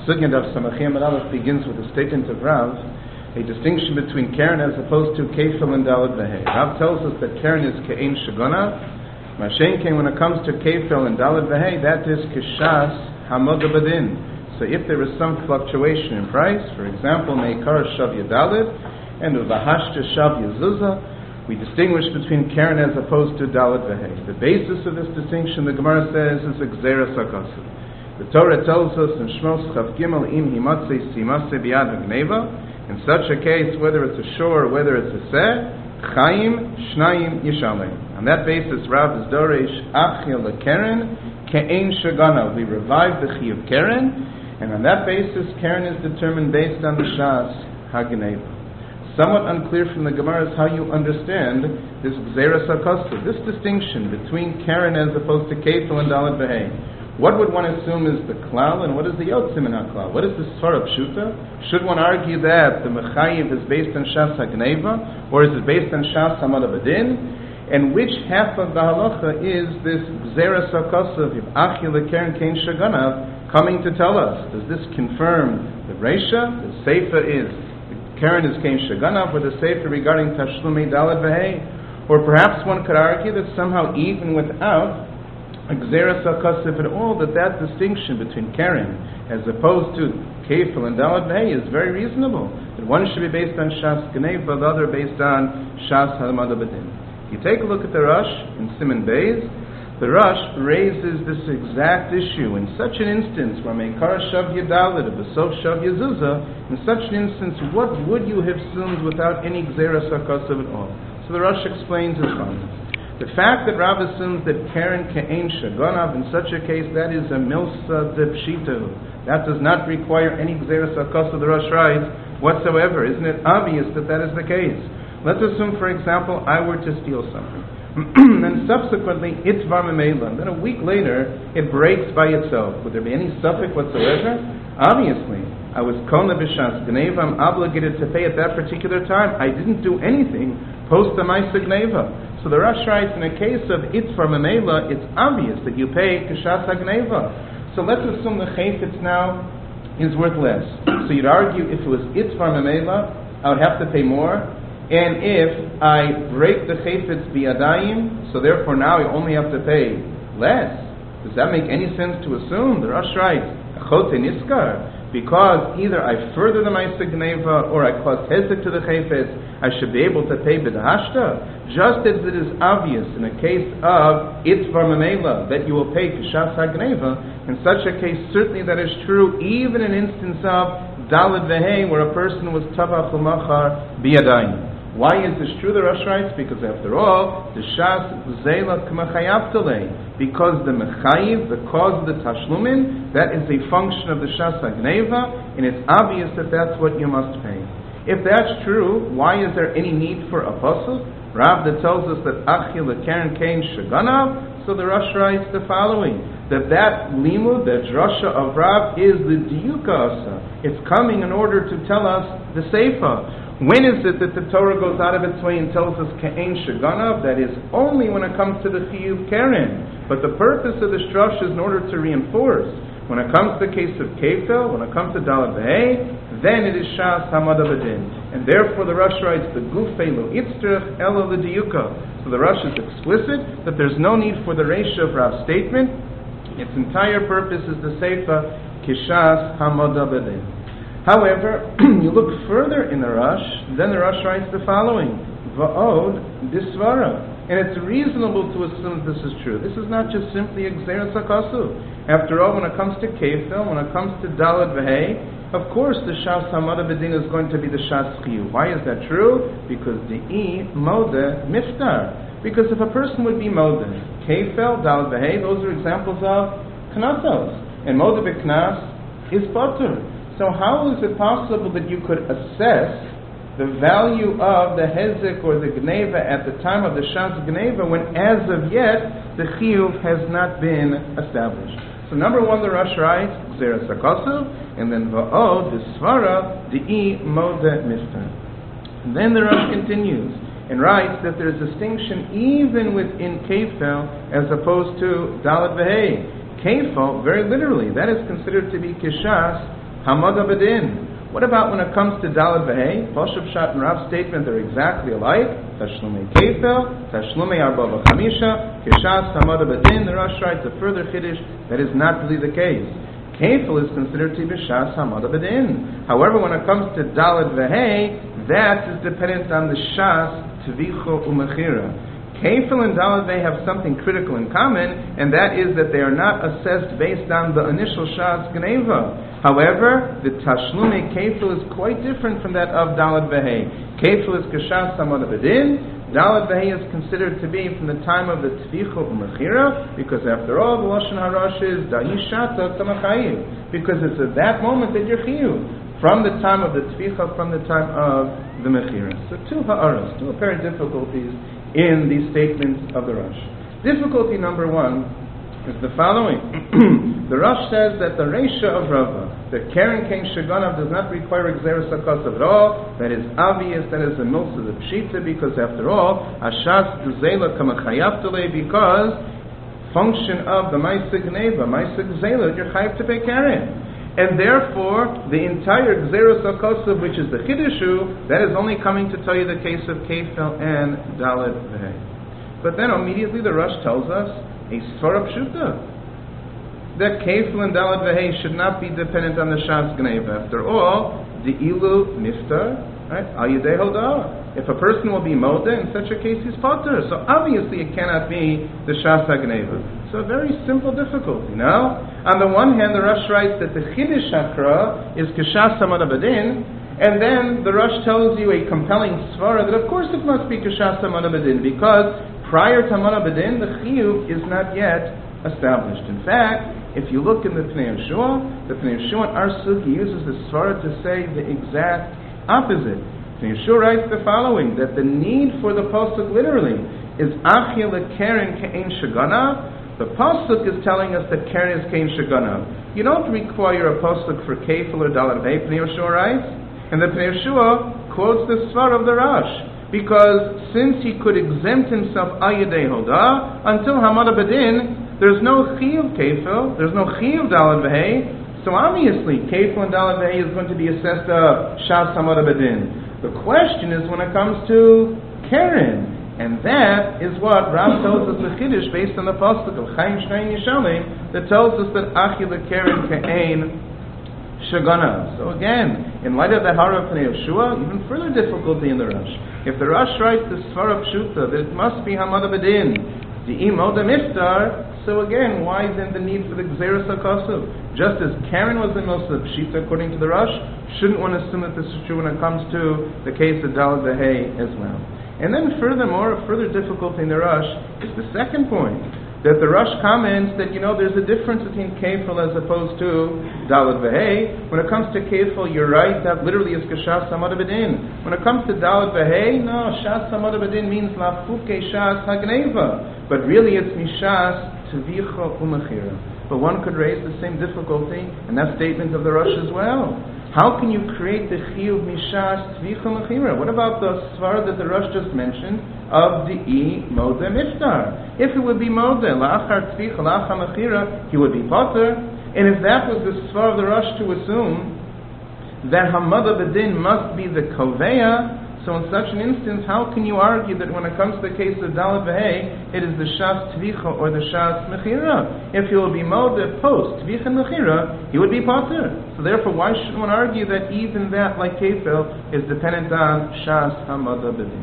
Sugyan of Samachim and Aleph begins with a statement of Rav, a distinction between Keren as opposed to Kefil and Daled Vehei. Rav tells us that Keren is Ke'en Shagana, Mashenken when it comes to Kefil and Daled Vehei, that is Kishas Hamod Badin. So if there is some fluctuation in price, for example, Meikar Shav Yadalid and Uvahashta Shav Yazuza, we distinguish between Keren as opposed to Daled Vehei. The basis of this distinction, the Gemara says, is Gzeras HaKasav. The Torah tells us in Shmos Chav Gimel Im Himatzei Simase Biyad Hagneva, in such a case, whether it's a shor or whether it's a seh, Chaim Shnayim Yishalem. On that basis, Rav is Doresh Achil LeKeren Ke'en Shagana. We revive the Chi of Keren, and on that basis, Keren is determined based on the Shas Hagneva. Somewhat unclear from the Gemara is how you understand this Gzeras HaKasav, this distinction between Keren as opposed to Kefil and Daled Vehei. What would one assume is the klal, and what is the yotzim in HaKlal? What is the svara pshuta? Should one argue that the mechayiv is based on Shas HaGneva, or is it based on Shas Hamad Badin? And which half of the halacha is this Gzeras HaKasav, if Achil LeKeren Kein Shaganav, coming to tell us? Does this confirm the Reisha? The Sefer is Keren is Kein Shaganav, or the Sefer regarding Tashlumei Daled Vehei? Or perhaps one could argue that somehow even without a Gzeras HaKasav at all, that distinction between Keren as opposed to Kefil and Daled Vehei is very reasonable. That one should be based on Shas Gneva, the other based on Shas Hamad Badin. You take a look at the Rosh in Siman Beis. The Rosh raises this exact issue in such an instance where Meikar Shav Yadalid, Besof Shav Yazuza. In such an instance, what would you have assumed without any Gzeras HaKasav at all? So the Rosh explains as follows. The fact that Rav assumes that Keren Ke'en Shaganav, in such a case, that is a Milsa de Pshita. That does not require any Gzeras HaKasav, the Rosh writes, whatsoever. Isn't it obvious that that is the case? Let's assume, for example, I were to steal something. And subsequently, it's Varmamela. Then a week later, it breaks by itself. Would there be any suffix whatsoever? Obviously. I was Kona B'Shas Gneva. I'm obligated to pay at that particular time. I didn't do anything post the Maisa Gneva. So the Rosh writes, in a case of Itzvar Mamela, it's obvious that you pay Kishas HaGneva. So let's assume the Chayfetz now is worth less. So you'd argue if it was Itzvar Mamela, I would have to pay more. And if I break the Chayfetz Biyadayim, so therefore now I only have to pay less. Does that make any sense to assume? The Rosh writes, Achote Niskar. Because either I further the Maisa Gneva or I cause hezek to the Chayfetz, I should be able to pay B'dahashta. Just as it is obvious in a case of Itzvar Mamela that you will pay Kishas HaGneva, in such a case certainly that is true even in instance of Daled Vehei where a person was Tavach Umachar Biyadayim. Why is this true, the Rosh writes? Because after all, the Shas Zela K'machayavtale. Because the Mechayiv, the cause of the Tashlumin, that is a function of the Shas HaGneva, and it's obvious that that's what you must pay. If that's true, why is there any need for a pasuk? Rav that tells us that Achil LeKeren Kein Shaganav, so the Rosh writes the following, that limud, that drasha of Rav is the Diyuka Asa. It's coming in order to tell us the Seifa. When is it that the Torah goes out of its way and tells us Ke'en Shaganav? That is only when it comes to the Chiyuv Keren. But the purpose of the Strush is in order to reinforce. When it comes to the case of Kefil, when it comes to Daled Vehei, then it is Shas Hamad Badin. And therefore the Rosh writes, the Gufei Lo Itztrich Elo L'Diyuka. So the Rosh is explicit that there's no need for the Reisha of Rav's statement. Its entire purpose is the Seifa Kishas Hamad Badin. However, you look further in the Rosh, then the Rosh writes the following, Va'od Disvara. And it's reasonable to assume this is true. This is not just simply a Gzeras HaKasav. After all, when it comes to Kefil, when it comes to Daled Vehei, of course the Shas Hamad Badin is going to be the Shas Chiyuv. Why is that true? Because the Mode Miftar. Because if a person would be Mode, Kefil, Daled Vehei, those are examples of Knasos. And Mode B'Knas is Patur. So how is it possible that you could assess the value of the hezek or the gneva at the time of the Shas Gneva when as of yet the chiyuv has not been established? So number one, the Rosh writes, Gzeras HaKasav, and then Va'od, the Svara, Di'i Mode Miftar. And then the Rosh continues and writes that there is distinction even within Kefil as opposed to Daled Vehei. Kefil, very literally, that is considered to be Kishas Hamada Badin. What about when it comes to Dalad V'Hei? Pashup Shat and Rav's statement, they're exactly alike. Tashlumei Kefil, Tashlumei Arba V'Chamisha, Kishas Hamada Badin. The Rosh writes a further Chiddush that is not really the case. Kefil is considered to be Shas Hamada Badin. However, when it comes to Dalad V'Hei, that is dependent on the Shas Tvicho Umechira. Kefil and Dalad V'Hei have something critical in common, and that is that they are not assessed based on the initial Shas Gneva. However, the Tashlumei Kefil is quite different from that of Dalad V'Hei. Kefil is Kashas Hamada Badin. Dalad V'Hei is considered to be from the time of the Tvicho Umechira, because after all, the Lashon Harash is Da'ishata Tamachayiv, because it's at that moment that you're Chiyuv, from the time of the Tvicha, from the time of the Mechira. So two ha'aras, two apparent difficulties in these statements of the Rosh. Difficulty number one is the following. The Rosh says that the Reisha of Rava, that Keren Kein Shaganav does not require Gzeres HaKosav at all. That is obvious, that is the most of the Pshita, because after all, Ashas Gzela Kamachayavtale, because function of the Maisa Gneva, Maisa Gzela, you're chayav to pay Keren. And therefore, the entire Gzeres HaKosav, which is the Chiddushu, that is only coming to tell you the case of Kefil and Dalad V'Hei. But then immediately the Rosh tells us a Svara Pshuta, that Kefil and Dalad V'Hei should not be dependent on the Shas Gneva. After all, the Ilu Niftar, right? Ayidei Hodah. If a person will be Modeh, in such a case he's Potter. So obviously it cannot be the Shas HaGneva. So a very simple difficulty. Now, on the one hand, the Rosh writes that the Chiddush Hakra is Kishas Hamada Badin, and then the Rosh tells you a compelling svara that of course it must be Kishas Hamada Badin, because prior to Hamada Badin, the Chiyuv is not yet established. In fact, if you look in the Pnei Yehoshua, the Pnei Yehoshua in our Sugi uses the svara to say the exact opposite. Pnei Yehoshua writes the following, that the need for the pasuk literally is Achia lekeren ke'ein shagana. The pasuk is telling us that keren is ke'ein shagana. You don't require a pasuk for Kefil or Dalad V'Hei, Pnei Yehoshua writes, and the Pnei Yehoshua quotes the svara of the Rosh, because since he could exempt himself Ayidei Hodah until Hamada Badin, there's no Chiyuv Kefil, there's no Chiyuv Dalad V'Hei, so obviously Kefil and Dalad V'Hei is going to be assessed of Shas Hamada Badin. The question is when it comes to Keren, and that is what Rav tells us the Chiddush based on the pasuk of Chaim Shnei Yishalim that tells us that Achi Keren Ke'ein Shagana. So again, in light of the Hara of Pnei Yehoshua, even further difficulty in the Rosh. If the Rosh writes the Svara Pshuta that it must be Hamada Badin, the Imoda Miftar, so again, why then the need for the Gzeres HaKosav? Just as Karen was the most of Pshita according to the Rosh, shouldn't one assume that this is true when it comes to the case of Dalad V'Hei as well? And then furthermore, a further difficulty in the Rosh is the second point, that the Rosh comments that, there's a difference between Kefil as opposed to Dalad V'Hei. When it comes to Kefil, you're right, that literally is Kashas Hamada Badin. When it comes to Dalad V'Hei, no, Shas Hamada Badin means Lafuke Shas Hagneva. But really it's Mishas Tvicha Umechira. But one could raise the same difficulty in that statement of the Rosh as well. How can you create the Chiyuv Mishas Tvicha Umechira? What about the Svar that the Rosh just mentioned of the Modeh Miftar? If it would be Modeh, La'achar Tvicha, La'achar Mechira, he would be Potter. And if that was the Svar of the Rosh to assume that Hamada Badin must be the Koveya, so in such an instance, how can you argue that when it comes to the case of Dalad V'Hei, it is the Shas Tvicha or the Shas Mechira? If he will be Modeh post Tvicha and Mechira, he would be Potter. So therefore, why should one argue that even that, like Kefil, is dependent on Shas Hamada Badin?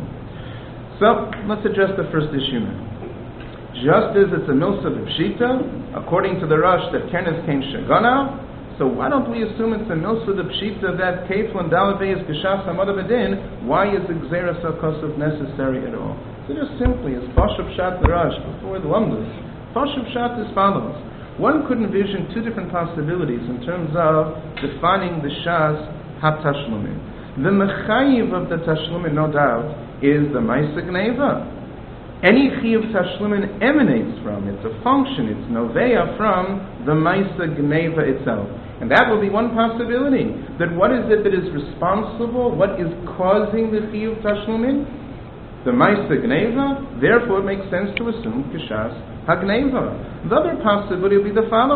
So, let's address the first issue now. Just as it's a Milsa Pshita, according to the Rosh, that Kernes came Shagana, so why don't we assume it's a Milsa Pshita that Kefil and Dalad V'Hei is Kashas Hamada Badin? Why is the Gzeres HaKosav necessary at all? So just simply, as Pashup Shat the Rosh, before the Lumdus, Pashup Shat as follows. One could envision two different possibilities in terms of defining the Shas HaTashlumin. The Mechayiv of the Tashlumin, no doubt, is the Maisa Gneva. Any Chiyuv Tashlumin emanates from, it's a function, it's Noveya from the Maisa Gneva itself. And that will be one possibility. That what is it that is responsible? What is causing the Chiyuv Tashlumin? The Maisa Gneva. Therefore it makes sense to assume Kishas HaGneva. The other possibility will be the following.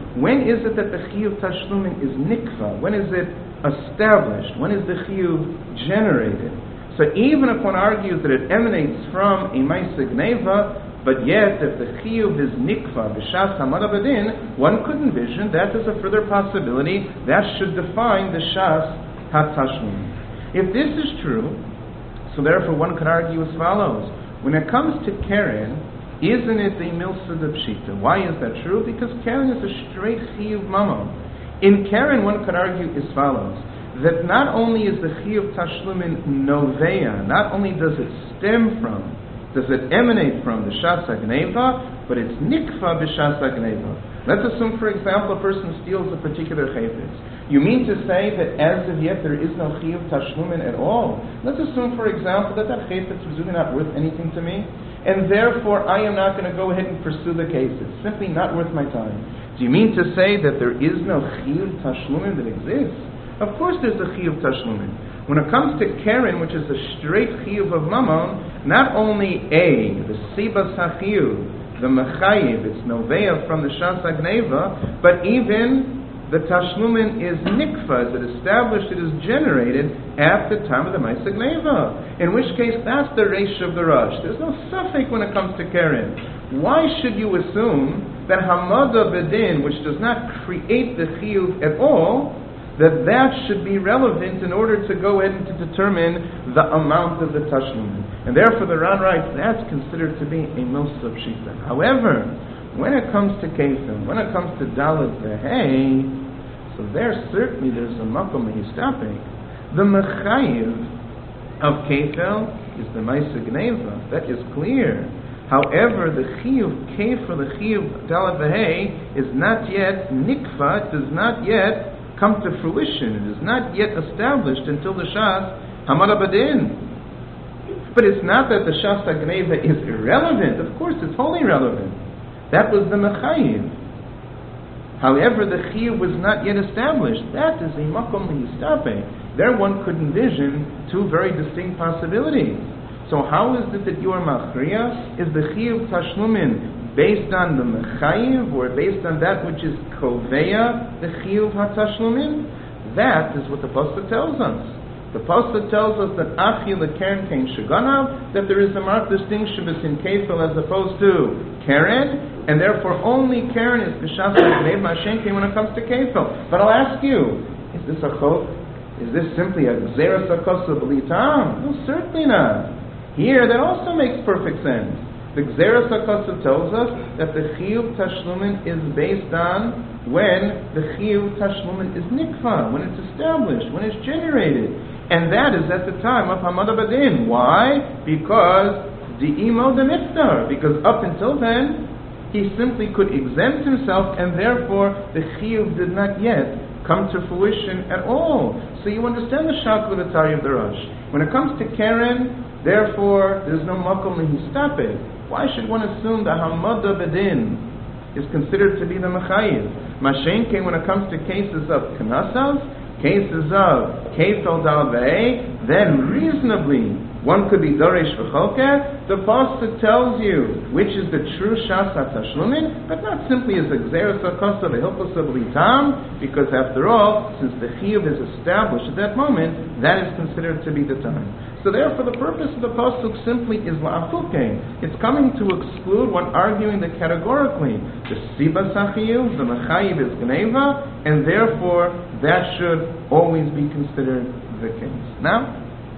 when is it that the chiyuv tashlumin is nikva? When is it established? When is the chiyuv generated? So even if one argues that it emanates from a ma'aseh gneva, but yet if the chiyuv is nikva b'shas hamad badin, one could envision that is a further possibility that should define the shas hatashlumin. If this is true, so therefore one could argue as follows: when it comes to keren, isn't it the milsa de pshita? Why is that true? Because keren is a straight chiyuv mamon. In keren, one could argue as follows: that not only is the chiyuv tashlumin noveya, not only does it stem from, does it emanate from the shas hagneva, but it's nikva b'shas hagneva. Let's assume, for example, a person steals a particular chayfetz. You mean to say that as of yet there is no chiyuv tashlumin at all? Let's assume, for example, that chayfetz was really not worth anything to me, and therefore I am not going to go ahead and pursue the case. It's simply not worth my time. Do you mean to say that there is no chiyuv tashlumin that exists? Of course there's a chiyuv tashlumin. When it comes to keren, which is a straight chiyuv of mammon, not only the sibas hachiyuv, the mechayiv, it's noveya from the shas hagneva, but even the tashlumin is nikva, is it established, it is generated at the time of the ma'aseh gneva. In which case, that's the reish of the rush. There's no suffix when it comes to keren. Why should you assume that hamada bedin, which does not create the chiyuv at all, that should be relevant in order to go ahead and to determine the amount of the tashlumin? And therefore the Ran writes, that's considered to be a milsa pshita. However, when it comes to Kefil, when it comes to Dalet Vehei, so there's a makom histape. The mechayiv of Kefil is the ma'aseh gneva. That is clear. However, the chiyuv Kefil, the chiyuv Dalet Vehei, is not yet nikva. It does not yet come to fruition. It is not yet established until the shas hamad badin. But it's not that the shas hagneva is irrelevant. Of course, it's wholly relevant. That was the mechayiv. However, the chiyuv was not yet established. That is a makom histape. There one could envision two very distinct possibilities. So how is it that you are machriya? Is the chiyuv tashlumin based on the mechayiv or based on that which is koveya, the chiyuv hatashlumin? That is what the pasuk tells us. The pasuk tells us that achi lekeren kein shaganav, that there is a marked distinction between kefil as opposed to keren, and therefore only keren is b'shas hagneva mashenkein when it comes to kefil. But I'll ask you, is this a chok? Is this simply a gzeras hakosa b'litam? No, certainly not. Here, that also makes perfect sense. The gzeras hakosa tells us that the chiyuv tashlumin is based on when the chiyuv tashlumin is nikva, when it's established, when it's generated. And that is at the time of Hamad Badin. Why? Because the imo the miftar. Because up until then, he simply could exempt himself, and therefore the chiyuv did not yet come to fruition at all. So you understand the shakla v'tari of the Rosh. When it comes to keren, therefore there's no makom lehistape. Why should one assume that Hamad Badin is considered to be the mechayiv? Mashenke, when it comes to cases of kanasas, cases of kefil dal vei, then reasonably one could be doresh v'cholke. The pasuk tells you which is the true shas hatashlumin, but not simply as a gzeras hakosa v'hilchos b'litam, because after all, since the chiyuv is established at that moment, that is considered to be the time. So therefore the purpose of the pasuk simply is la'afuke. It's coming to exclude one arguing that categorically the sibas hachiyuv, the mechayiv is gneva, and therefore that should always be considered the case. Now,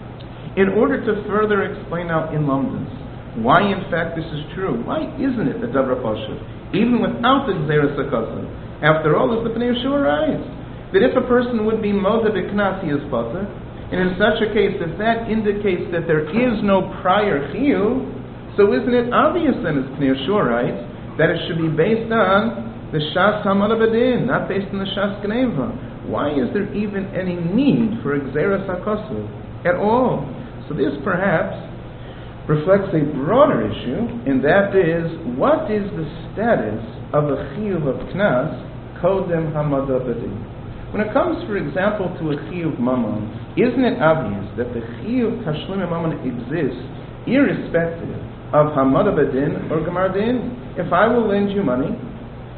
in order to further explain out in Lamdas why in fact this is true, why isn't it the Dabra Pashut, even without the Gzeras HaKosav? After all, as the Pnei Yeshua writes, that if a person would be Moda B'Knas, he is Pater, and in such a case, if that indicates that there is no prior Chiyuv, so isn't it obvious then, as Pnei Yeshua writes, that it should be based on the Shas Hamad Badin, not based on the Shas Gneva? Why is there even any need for Gzeras HaKosav at all? So this perhaps reflects a broader issue, and that is, what is the status of a chiyuv of knas kodem hamada badin? When it comes, for example, to a chiyuv mammon, isn't it obvious that the chiyuv tashlumin mammon exists irrespective of hamada badin or gemar din? If I will lend you money,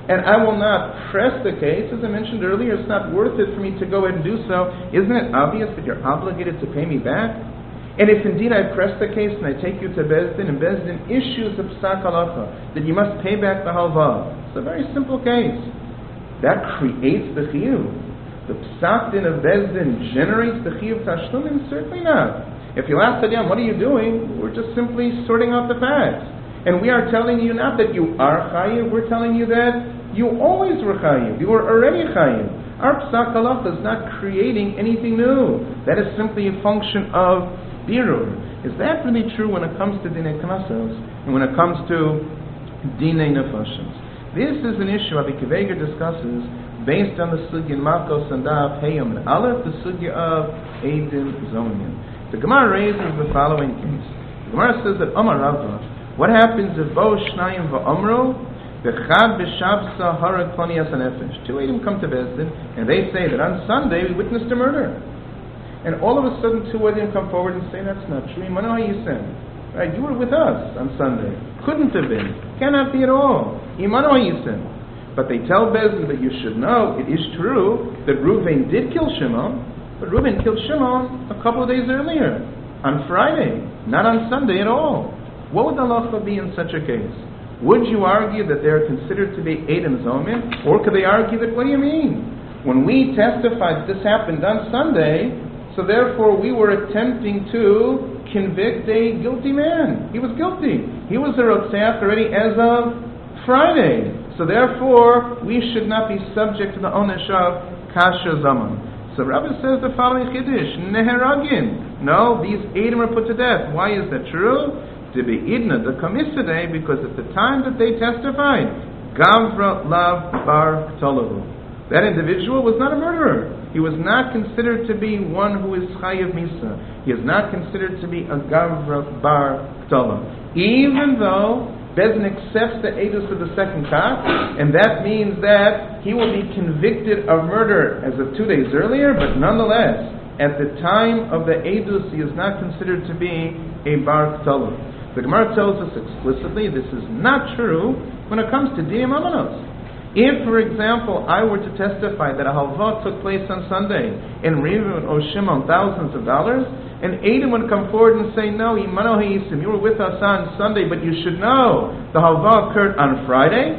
and I will not press the case. As I mentioned earlier, it's not worth it for me to go ahead and do so. Isn't it obvious that you're obligated to pay me back? And if indeed I press the case and I take you to Bezdin, and Bezdin issues a psak halacha that you must pay back the halva, it's a very simple case. That creates the chiyuv. The psak din of Bezdin generates the chiyuv tashlumin? Certainly not. If you ask Adam, what are you doing? We're just simply sorting out the facts. And we are telling you not that you are chayiv, we're telling you that you always were chayiv. You were already chayiv. Our psak halacha is not creating anything new. That is simply a function of birur. Is that really true when it comes to dinei knasos and when it comes to dinei nefashos? This is an issue Rabbi Akiva Eiger discusses based on the sugya Makos and Daf Heyam and Aleph, the sugya of Eidim Zonim. The Gemara raises the following case. The Gemara says that Amar Rava, what happens if Bo Shnayim va'Amro v'Chad b'Shavsa Harag Planias Hanefesh? Two Eidim come to Bezdin and they say that on Sunday we witnessed a murder. And all of a sudden two Eidim come forward and say that's not true. Imano Yisem. Right? You were with us on Sunday. Couldn't have been. Cannot be at all. Imano Yisem. But they tell Bezdin that you should know it is true that Reuven did kill Shimon. But Reuben killed Shimon a couple of days earlier, on Friday, not on Sunday at all. What would the halacha be in such a case? Would you argue that they are considered to be Eidim Zomin? Or could they argue that, what do you mean? When we testified this happened on Sunday, so therefore we were attempting to convict a guilty man. He was guilty. He was a Rotzeach already as of Friday. So therefore, we should not be subject to the onesh of Kasher Zaman. So Rabbi says the following chiddush: Neheragin. No, these Eidim are put to death. Why is that true? To be idna the kamissadei, because at the time that they testified, Gavra Lav Bar Ktolavu, that individual was not a murderer. He was not considered to be one who is chayiv misa. He is not considered to be a Gavra Bar Ktola. Even though Bezdin accepts the edus of the second kat, and that means that he will be convicted of murder as of 2 days earlier, but nonetheless, at the time of the edus, he is not considered to be a bar k'tala. The Gemara tells us explicitly this is not true when it comes to dinim amanos. If, for example, I were to testify that a halva took place on Sunday, and Reuven owes Shimon thousands of dollars, and Eidim would come forward and say, no, Imano Ha'isim, you were with us on Sunday, but you should know the halva occurred on Friday.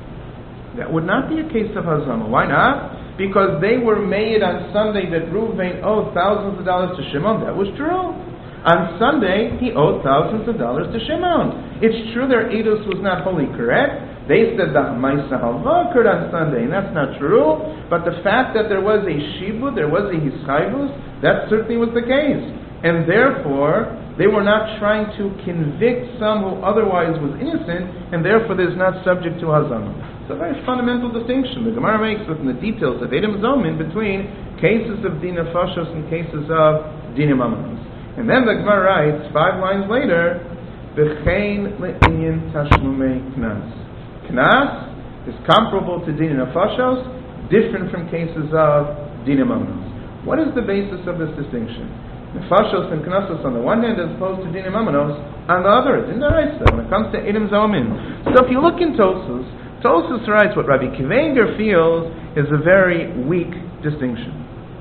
That would not be a case of hazama. Why not? Because they were made on Sunday that Reuven owed thousands of dollars to Shimon. That was true. On Sunday, he owed thousands of dollars to Shimon. It's true their edus was not wholly correct. They said that Maisa Halva occurred on Sunday, and that's not true. But the fact that there was a shibud, there was a hischayvus, that certainly was the case. And therefore, they were not trying to convict some who otherwise was innocent, and therefore there's not subject to hazama. It's a very fundamental distinction the Gemara makes within the details of Eidim Zomin between cases of din nefashos and cases of dinim amanos. And then the Gemara writes, 5 lines later, V'chein le'inyan tashlumei knas. Knas is comparable to din nefashos, different from cases of dinim amanos. What is the basis of this distinction? Nefashos and knasos on the one hand, as opposed to dinim amanos on the other. It's in the Raisa when it comes to Eidim Zomin. So if you look in Tosus writes what Rabbi Akiva Eiger feels is a very weak distinction.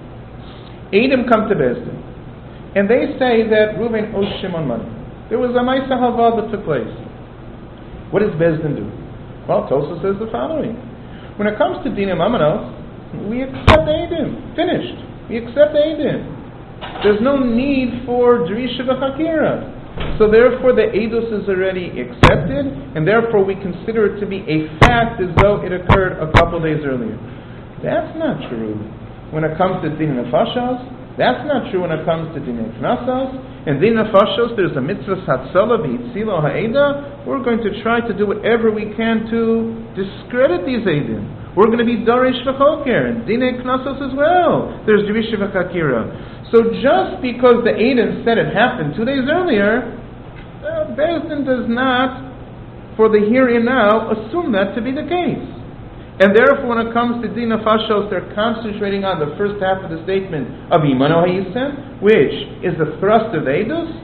Eidim come to Bezdin, and they say that Reuven owes Shimon money. There was a Maisa Halva that took place. What does Bezdin do? Well, Tosus says the following. When it comes to dinim amanos, we accept Eidim. Finished. We accept Eidim. There's no need for Drisha v'Chakira. So therefore the Eidos is already accepted, and therefore we consider it to be a fact as though it occurred a couple days earlier. That's not true when it comes to Din Nefashos. That's not true when it comes to Din Knasos. And Din Nefashos, there's a mitzvah Hatzalah v'Hitzilo ha'eda. We're going to try to do whatever we can to discredit these Eidim. We're going to be Darish v'Choker, and Dinei Knasos as well. There's Drisha v'Chakira. So just because the Eidim said it happened 2 days earlier, Bezdin does not, for the here and now, assume that to be the case. And therefore, when it comes to Din Nefashos, they're concentrating on the first half of the statement of Imano Hayisem, which is the thrust of Eidos.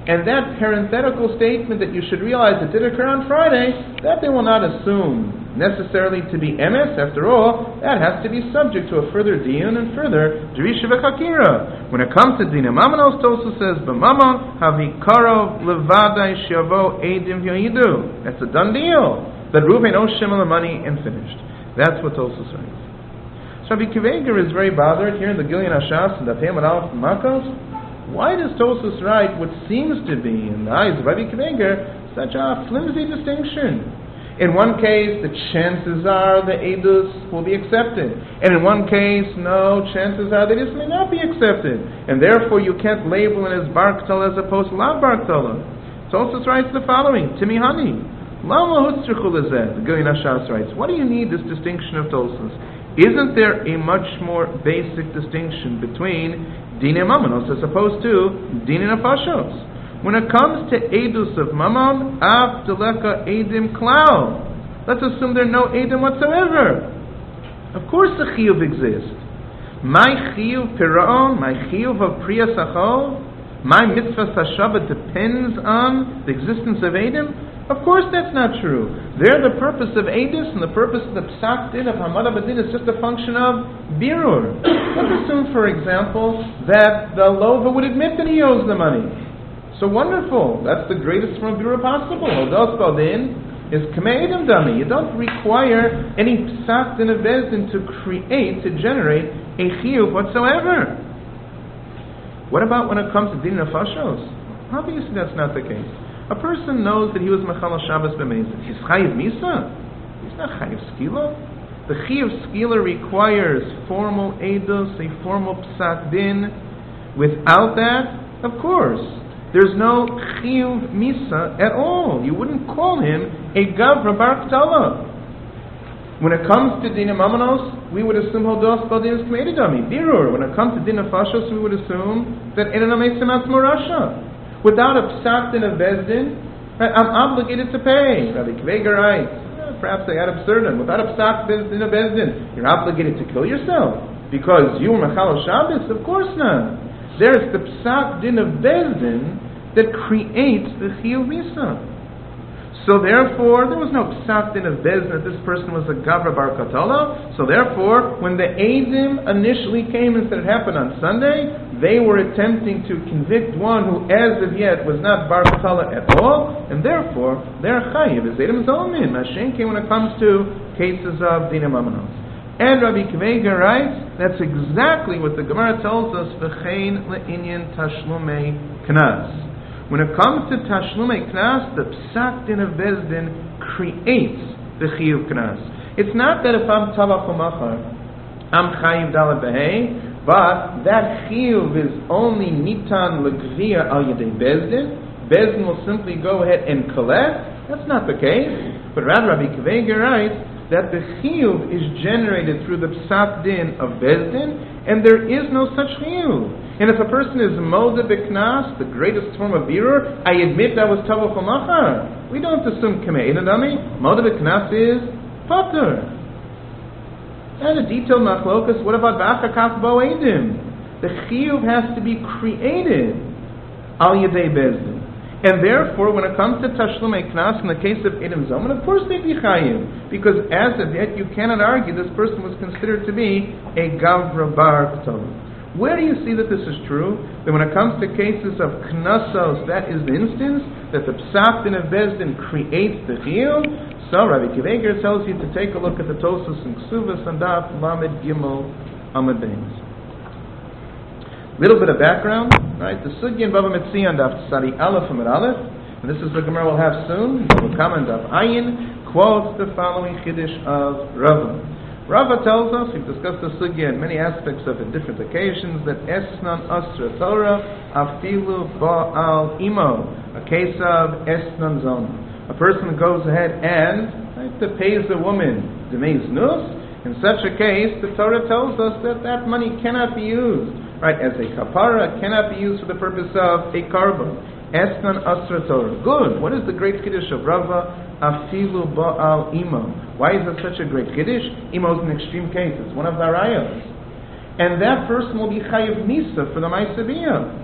And that parenthetical statement that you should realize it did occur on Friday, that they will not assume necessarily to be emes. After all, that has to be subject to a further diyun and further Jerisha v'chakira. When it comes to Dina Mamanos, Tosu says, B'mamon havikaro levadai shavo edim v'yoyidu. That's a done deal. That Reuven owes Shimon the money and finished. That's what Tosu says. So Rabbi Akiva Eiger is very bothered here in the Gilyon HaShas and the Pei Aleph Makos. Why does Tosus write what seems to be, in the eyes of Rabbi Akiva Eiger, such a flimsy distinction? In one case, the chances are the edus will be accepted. And in one case, no, chances are that it may not be accepted. And therefore, you can't label it as bar ktala as opposed to la bar ktala. Tosus writes the following, Timihani, Lama hutzrichu lezeh, the Gilyon HaShas writes, what do you need this distinction of Tosus? Isn't there a much more basic distinction between Dine Mamanos as opposed to Dine Nefashos? When it comes to Edus of Mammon, Af Deleka Edim Klal. Let's assume there are no Edim whatsoever. Of course the Chiyuv exists. My Chiyuv Piraon, my Chiyuv of Priya Sachol, my Mitzvah Sashaba depends on the existence of Edim? Of course that's not true. There the purpose of Edus and the purpose of the Psak Din of Hamad Abadin is just a function of Birur. Let's assume, for example, that the Lova would admit that he owes the money. So wonderful. That's the greatest form of Birur possible. Odos Badin is Kamei Edom Dami. You don't require any Psak Din of Bezdin to create, to generate a Chiyuv whatsoever. What about when it comes to Din Nefashos? Obviously that's not the case. A person knows that he was Mechal Shabbos b'mezid. He's Chayiv Misa. He's not Chayiv Skila. The Chayiv Skila requires formal Eidos, a formal Psak Din. Without that, of course, there's no Chayiv Misa at all. You wouldn't call him a Gavra Bar Ktala. When it comes to Dina Mamanos, we would assume Hodos Badin is K'mei Dami, Birur. When it comes to Dina Fashos, we would assume that Enana Meisim Atzmo Rasha. Without a psak din of bezdin, I'm obligated to pay. Rabbi Akiva Eiger writes, perhaps I add absurdum. Without a psak din of bezdin, you're obligated to kill yourself because you were mechal Shabbos. Of course not. There's the psak din of bezdin that creates the chiyuv misa. So therefore, there was no psak din of bezdin that this person was a gavra bar katala. So therefore, when the Eidim initially came and said it happened on Sunday, they were attempting to convict one who, as of yet, was not bar katala at all, and therefore, their chayiv is Eidim Zolmin. Mashen came when it comes to cases of Dina Mamanos. And Rabbi Akiva Eiger writes, that's exactly what the Gemara tells us, v'chein le'inyan tashlumei knas. When it comes to Tashlumei Knas, the Psak Din of Bezdin creates the Chiyuv Knas. It's not that if I'm Tavach Umachar, I'm Chayiv Dalet Behei, but that Chiyuv is only Nitan L'Gvia Al Yedei Bezdin. Bezdin will simply go ahead and collect. That's not the case. But rather, Rabbi Akiva Eiger writes that the Chiyuv is generated through the Psak Din of Bezdin, and there is no such Chiyuv. And if a person is Moda B'Knas, the greatest form of Birur, I admit that was Tavach Umachar. We don't assume Kamei Edami. Moda B'Knas is Pater. And a detailed machlokas, what about V'achakaf Bo Eidim? The Chiyuv has to be created Al Yedei Bezdin. And therefore, when it comes to Tashlumei Knas, in the case of Eidim Zoman, of course they'd be Chayim. Because as of yet, you cannot argue this person was considered to be a Gavra Bar Ktala. Where do you see that this is true? That when it comes to cases of knasos, that is the instance that the psak din of bezdin creates the chiyuv. So Rabbi Akiva Eiger tells you to take a look at the Tosfos and Ksuvas and Daf Lamed Gimel Amud Beis. Little bit of background, right? The Sugya in Bava Metzia and Daf Tzadi Aleph Amud Aleph, and this is the Gemara we'll have soon. We'll come and Daf Ayin quotes the following chiddush of Rava. Rava tells us, we've discussed the sugya in many aspects of it, different occasions, that Esnan Asra Torah Afilu Ba'al Imo, a case of Esnan Zon. A person goes ahead and pays a woman Demei Znus. In such a case, the Torah tells us that that money cannot be used, right, as a kapara, cannot be used for the purpose of a carbon. Esnan Asra Torah. Good. What is the great kiddush of Rava? Afilu Ba'al Imo. Why is that such a great kiddush? Imo is an extreme case. It's one of the arayos. And that person will be chayiv misa for the ma'aseh biyah.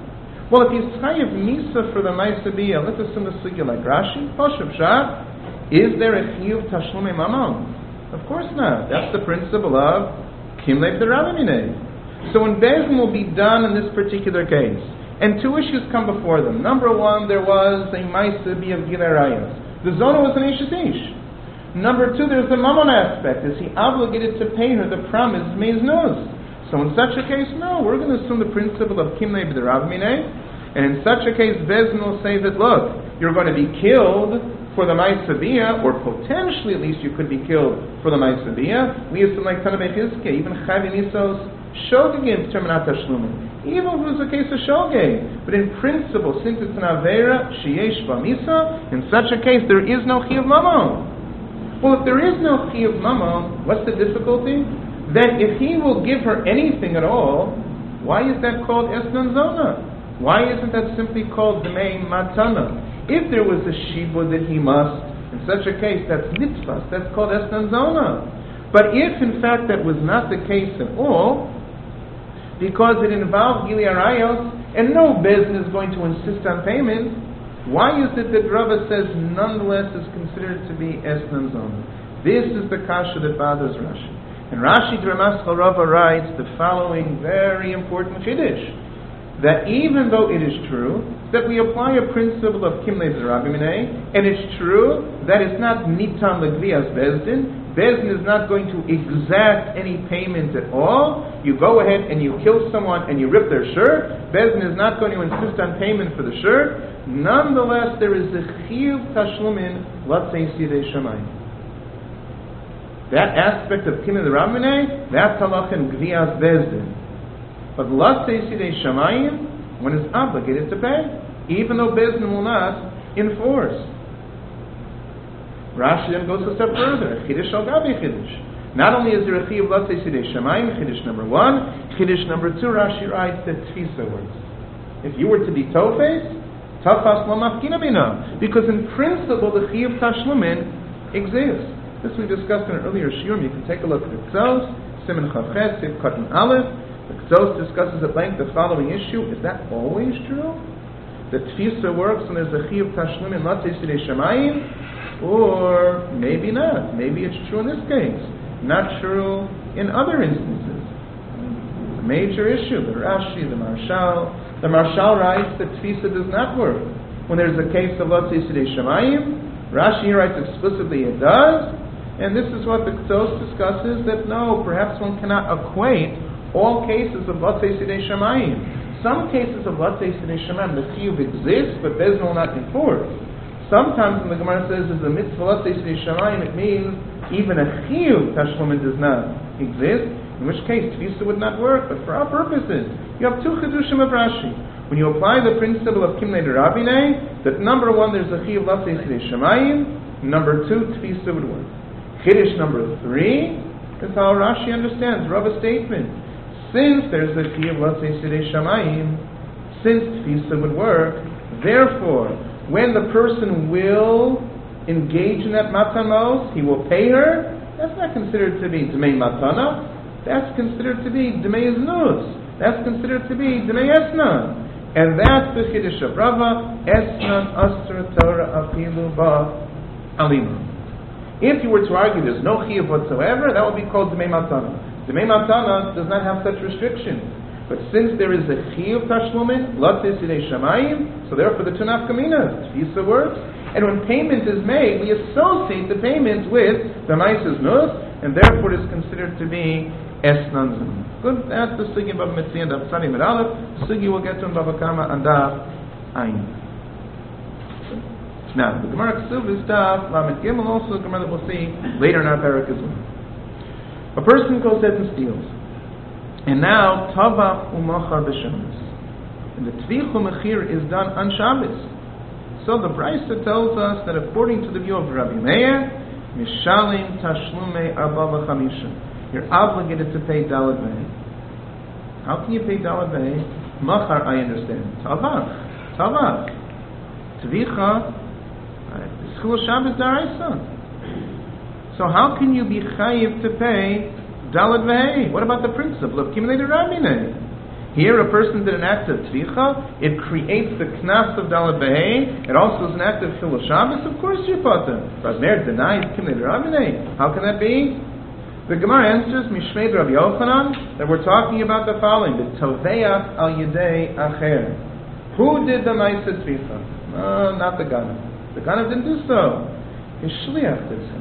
Well, if he's chayiv misa for the ma'aseh biyah, let's assume the sugya like Rashi, Poshav Shah, is there a chiyuv tashlumei mamon? Of course not. That's the principle of kimlei b'derabimine. So when Beis Din will be done in this particular case, and two issues come before them. Number one, there was a ma'aseh biyah of gilei rayos. The zona was an ishes ish. Number two, there's the mamon aspect. Is he obligated to pay her the promise meiznus? So in such a case, no, we're going to assume the principle of kimlei b'derabimine, and in such a case, Beis Din will say that, look, you're going to be killed for the ma'aseh biyah, or potentially at least you could be killed for the ma'aseh biyah. We assume like Tanah Bechizke, even Chavi Nisos, Shogegim terminat tashlumin. Even if it was a case of Shogeg. But in principle, since it's an Avera, Sheyesh B'misa, in such a case there is no Chiyuv Mamon. Well, if there is no Chiyuv Mamon, what's the difficulty? Then if he will give her anything at all, why is that called Esnan Zona? Why isn't that simply called Dmei Matana? If there was a shibud that he must, in such a case, that's mitzvah, that's called Esnan Zona. But if, in fact, that was not the case at all, because it involved Gilei Arayos, and no Beis Din is going to insist on payment, why is it that Rava says nonetheless is considered to be Esnan Zona? This is the kasha that bothers Rashi. And Rashi Dramaschal Rava writes the following very important chiddush, that even though it is true that we apply a principle of Kimlei B'derabimine, and it's true that it's not Nitan L'Gvias Beis Din, Beis Din is not going to exact any payment at all. You go ahead and you kill someone and you rip their shirt, Beis Din is not going to insist on payment for the shirt. Nonetheless, there is a Chiyuv Tashlumin Latzei Sidei Shamayim. That aspect of Kimlei B'derabimine, that's halach in Gvias Beis Din. But Latzei Sidei Shamayim, one is obligated to pay, even though Beis Din will not enforce. Rashi then goes a step further. Chiddush al gabi chiddush. Not only is there a chiyuv latzei sidei shamayim, chiddush number one, chiddush number two, Rashi writes that tfisa works. If you were to be tofes, tafas lo mafkina bina, because in principle the chiyuv tashlumin exists. This we discussed in an earlier shiur. You can take a look at the Ktsos, Siman Chav Ches, Siv Katan Aleph. The Ktsos discusses at length the following issue. Is that always true? The tfisa works when there's a chiyuv tashlumin latzei sidei shamayim? Or maybe not. Maybe it's true in this case. Not true in other instances. It's a major issue. The Rashi, the Marshal. The Marshal writes that tfisa does not work. When there's a case of Latzei Sidei Shamayim, Rashi writes explicitly it does. And this is what the Ktsos discusses, that no, perhaps one cannot equate all cases of Latzei Sidei Shamayim. Some cases of Latzei Sidei Shamayim, the chiyuv exists, but Beis Din will not enforce. Sometimes when the Gemara says is a mitzvah latzei sidei shamayim, it means even a chiyuv tashlumin does not exist, in which case tfisa would not work. But for our purposes, you have two chidushim of Rashi. When you apply the principle of kimlei b'derabimine, that number one, there's a chiyuv latzei sidei shamayim, number two, tfisa would work. Chiddush number three is how Rashi understands Rava's statement. Since there's a chiyuv latzei sidei shamayim, since tfisa would work, therefore, when the person will engage in that matamos, he will pay her. That's not considered to be dmei matana. That's considered to be dmei znus. That's considered to be dmei esnan. And that's the chiddush of Rava, esnan asra Torah afilu ba alima. If you were to argue there's no chiyuv whatsoever, that would be called dmei matana. Dmei matana does not have such restrictions. But since there is a chiyuv tashlumin, latzei sidei shamayim, so therefore the two nafkaminas, tfisa works, and when payment is made, we associate the payment with the ma'ases nus, and therefore it is considered to be esnan zun. Good, that's the sugi of Bava Metzia and Daf Tzadi Med Aleph. Sugi we'll get to in Bava Kama and Daf Ayin. Now, the Gemara Ksuv is Daf Lamed Gimel, also the Gemara that we'll see later in our parak as well. A person goes ahead and steals. And now, Tavach Umachar B'Shabbos. And the Tvich Umachir is done on Shabbos. So the Brisa tells us that according to the view of Rabbi Meir, Mishalim Tashlumei Arba V'Chamisha. You're obligated to pay Daled V'Hei. How can you pay Daled V'Hei? Machar, I understand. Tavach. Tvicha, Schul Shabbos Daraisa. So how can you be chayiv to pay Daled V'Hei? What about the principle of Kimlei B'derabimine? Here, a person did an act of tvicha. It creates the knas of Dalet Behei. It also is an act of Chilul Shabbos. Of course, you're potter. But Meir denies Kimnei Rabinei. How can that be? The Gemara answers Mishmei Rabbi Yochanan that we're talking about the following: the Toveach al Yedei Acher. Who did the Ma'aseh Tvicha? Not the Ganav. The Ganav didn't do so. His Shliach did so.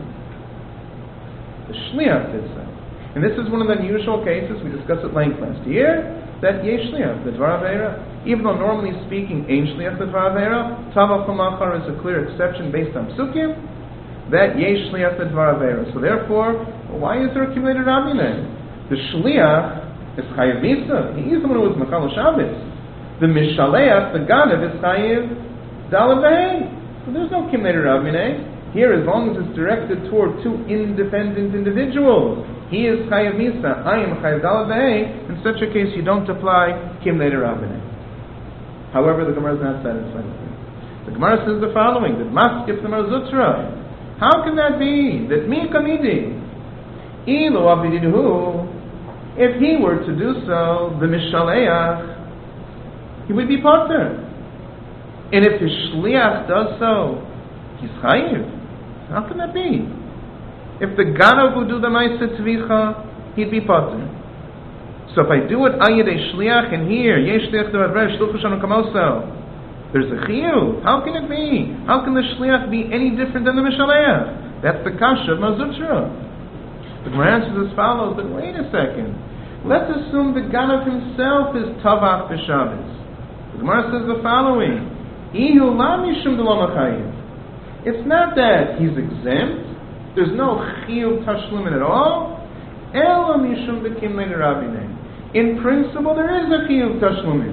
The Shliach did so. And this is one of the unusual cases, we discussed at length last year, that Yesh Shliach, the Dvar Aveira. Even though normally speaking, Ein Shliach, the Dvar Aveira, Tavach Machar is a clear exception based on Psukim, that Yesh Shliach, the Dvar Aveira. So therefore, why is there accumulated Rabineh? The Shliach is Chayiv Misa. He is the one who was Mechal Shabbos. The Mishaleach, the Ganav, is Chayiv Dalet Behei. So there's no accumulated Rabineh. Here, as long as it's directed toward two independent individuals, he is Chayav Misa, I am Chayav Dalet Behei. In such a case, you don't apply Kimnei Rabineh. However, the Gemara is not satisfied with it. The Gemara says the following: that Maskif the Marzutra. How can that be? That Mi Kamidi, Ilu Avidihu, if he were to do so, the Mishaleach, he would be potter. And if his Shliach does so, he's Chayiv. How can that be? If the Ganav would do the Ma'aseh Tvicha, he'd be potter. So if I do it Ayedei Shliach, and here Yesh Shliach Devav Shluchu Shanu Kamoso, there's a Chiyuv. How can it be? How can the Shliach be any different than the Mishaleach? That's the Kasha of Mazutra. The Gemara answers as follows: but wait a second. Let's assume the Ganav himself is Tavach B'Shabbos. The Gemara says the following: Ihu la mishum d'lo machayiv. It's not that he's exempt. There's no chiyuv tashlumin at all. Ela mishum b'kimnei rabinei. In principle, there is a chiyuv tashlumin.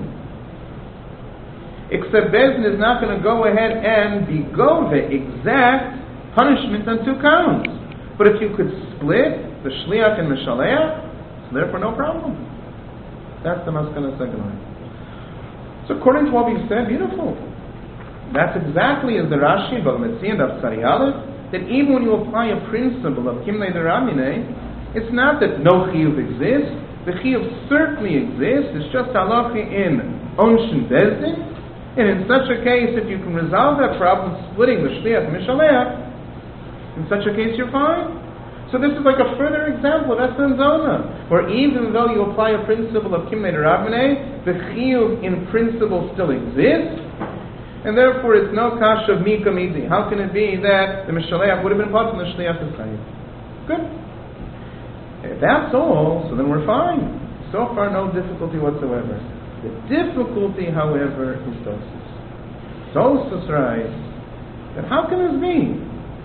Except Bezdin is not going to go ahead and begove exact punishment on two counts. But if you could split the shliach and mishaleach, so therefore no problem. That's the maskana second line. So according to what we said, beautiful. That's exactly as the Rashi, Balametzi, and Avsari Aleph, that even when you apply a principle of Kimnei Deraminei, it's not that no chiyuv exists. The chiyuv certainly exists. It's just halacha in Onshin Bezdin. And in such a case, if you can resolve that problem, splitting the Shliach and Mishaleach, in such a case you're fine. So this is like a further example of Esnan Zona, where even though you apply a principle of Kimnei Deraminei, the chiyuv in principle still exists. And therefore, it's no kasha of Mika Midi. How can it be that the Mishaleach would have been part of the Shliach is Chayiv? Good. If that's all, so then we're fine. So far, no difficulty whatsoever. The difficulty, however, is Tosfos. Tosfos writes that how can this be?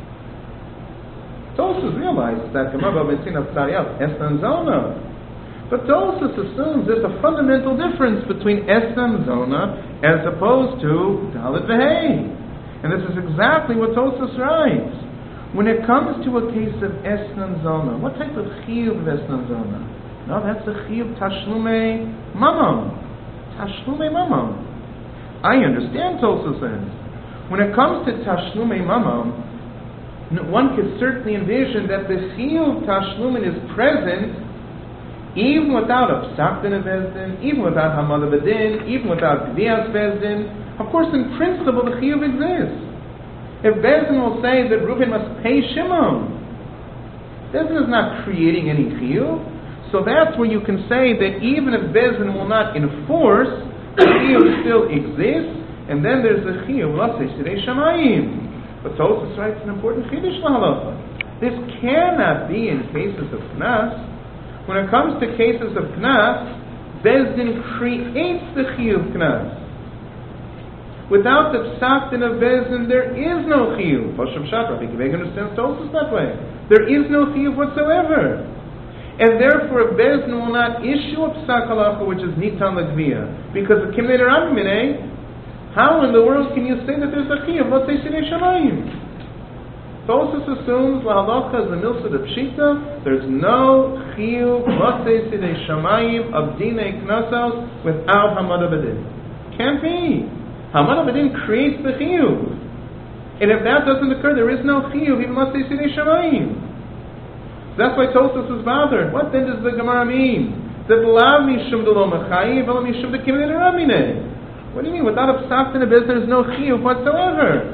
Tosfos realizes that Gemara B'Metzin of Tzariyat Esnan Zona. But Tosfos assumes there's a fundamental difference between Esnan Zona as opposed to Dalet Behei. And this is exactly what Tosfos writes. When it comes to a case of Esnan Zona, what type of chiyuv of Esnan Zona? No, that's a chiyuv Tashlumei Mamon. Tashlumei Mamon. I understand, Tosfos says. When it comes to Tashlumei Mamon, one could certainly envision that the chiyuv Tashlumin is present even without a Psakdin of Bezdin, even without Hamad of Bedin, even without Gvias Bezdin. Of course, in principle, the chiyuv exists. If Bezdin will say that Reuben must pay Shimon, Bezdin is not creating any chiyuv. So that's where you can say that even if Bezdin will not enforce, the chiyuv still exists, and then there's the chiyuv, Lasei Sidei Shamayim. But Tosfos writes an important chiddush lahalacha. This cannot be in cases of Knas. When it comes to cases of Knas, Bezdin creates the chiyuv Knas. Without the psaktin of Bezdin, there is no chiyuv. Pashup Shat, Rabbi Akiva understands Tosfos that way. There is no chiyuv whatsoever. And therefore, Bezdin will not issue a psak halacha which is nitan l'gviyah. Because the Kimnei Deraminei, how in the world can you say that there's a chiyuv? Let's say Sidei Shamayim. Tosfos assumes la halacha is the milsa de pshita. There's no chiyuv Lasei Sidei Shamayim of dinei knasos without Hamad Bedin. Can't be. Hamad Bedin creates the chiyuv, and if that doesn't occur, there is no chiyuv even Lasei Sidei Shamayim. That's why Tosfos is bothered. What then does the Gemara mean? that la mishum de lo mechayiv, v'lo mishum de kimnei rabinei. What do you mean? Without a psak in a business, there's no chiyuv whatsoever.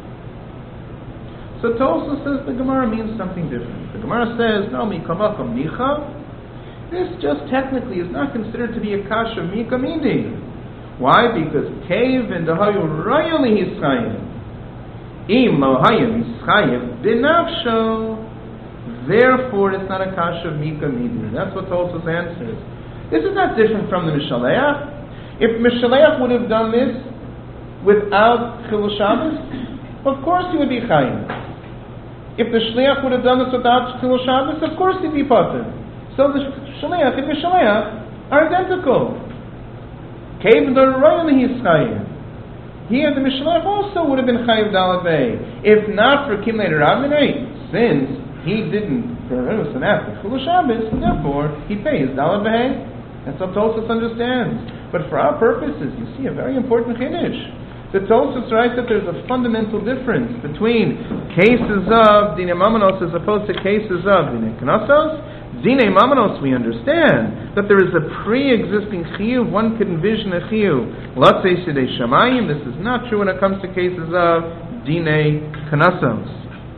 So Tosfos says the Gemara means something different. The Gemara says, no, mikamakom nicha. This just technically is not considered to be a kasha mika mindi. Why? Because kev and dahayu rayali hischayim. Im lohayim hischayim binafsho. Therefore, it's not a kasha mika mindi. That's what Tosfos answers. This is not different from the Mishaleach. If Mishaleach would have done this without Chilul Shabbos, of course he would be chayim. If the Shliach would have done this without Chilul Shabbos, of course he'd be patur. So the Shliach and the Shliach are identical. Kev d'Orayim hischayim. Here the Mishleach also would have been chayiv dalad v'hei. If not for kimnei rabinei, since he didn't produce an act of Chilul Shabbos, therefore he pays dalad v'hei. That's what Tosfos understands. But for our purposes, you see a very important chiddush. The Tosfos writes that there's a fundamental difference between cases of Dinei Mamanos as opposed to cases of Dinei Knossos. Dinei Mamanos, we understand that there is a pre-existing chiyuv. One could envision a chiyuv. Latzei Sidei Shamayim. This is not true when it comes to cases of Dinei Knossos.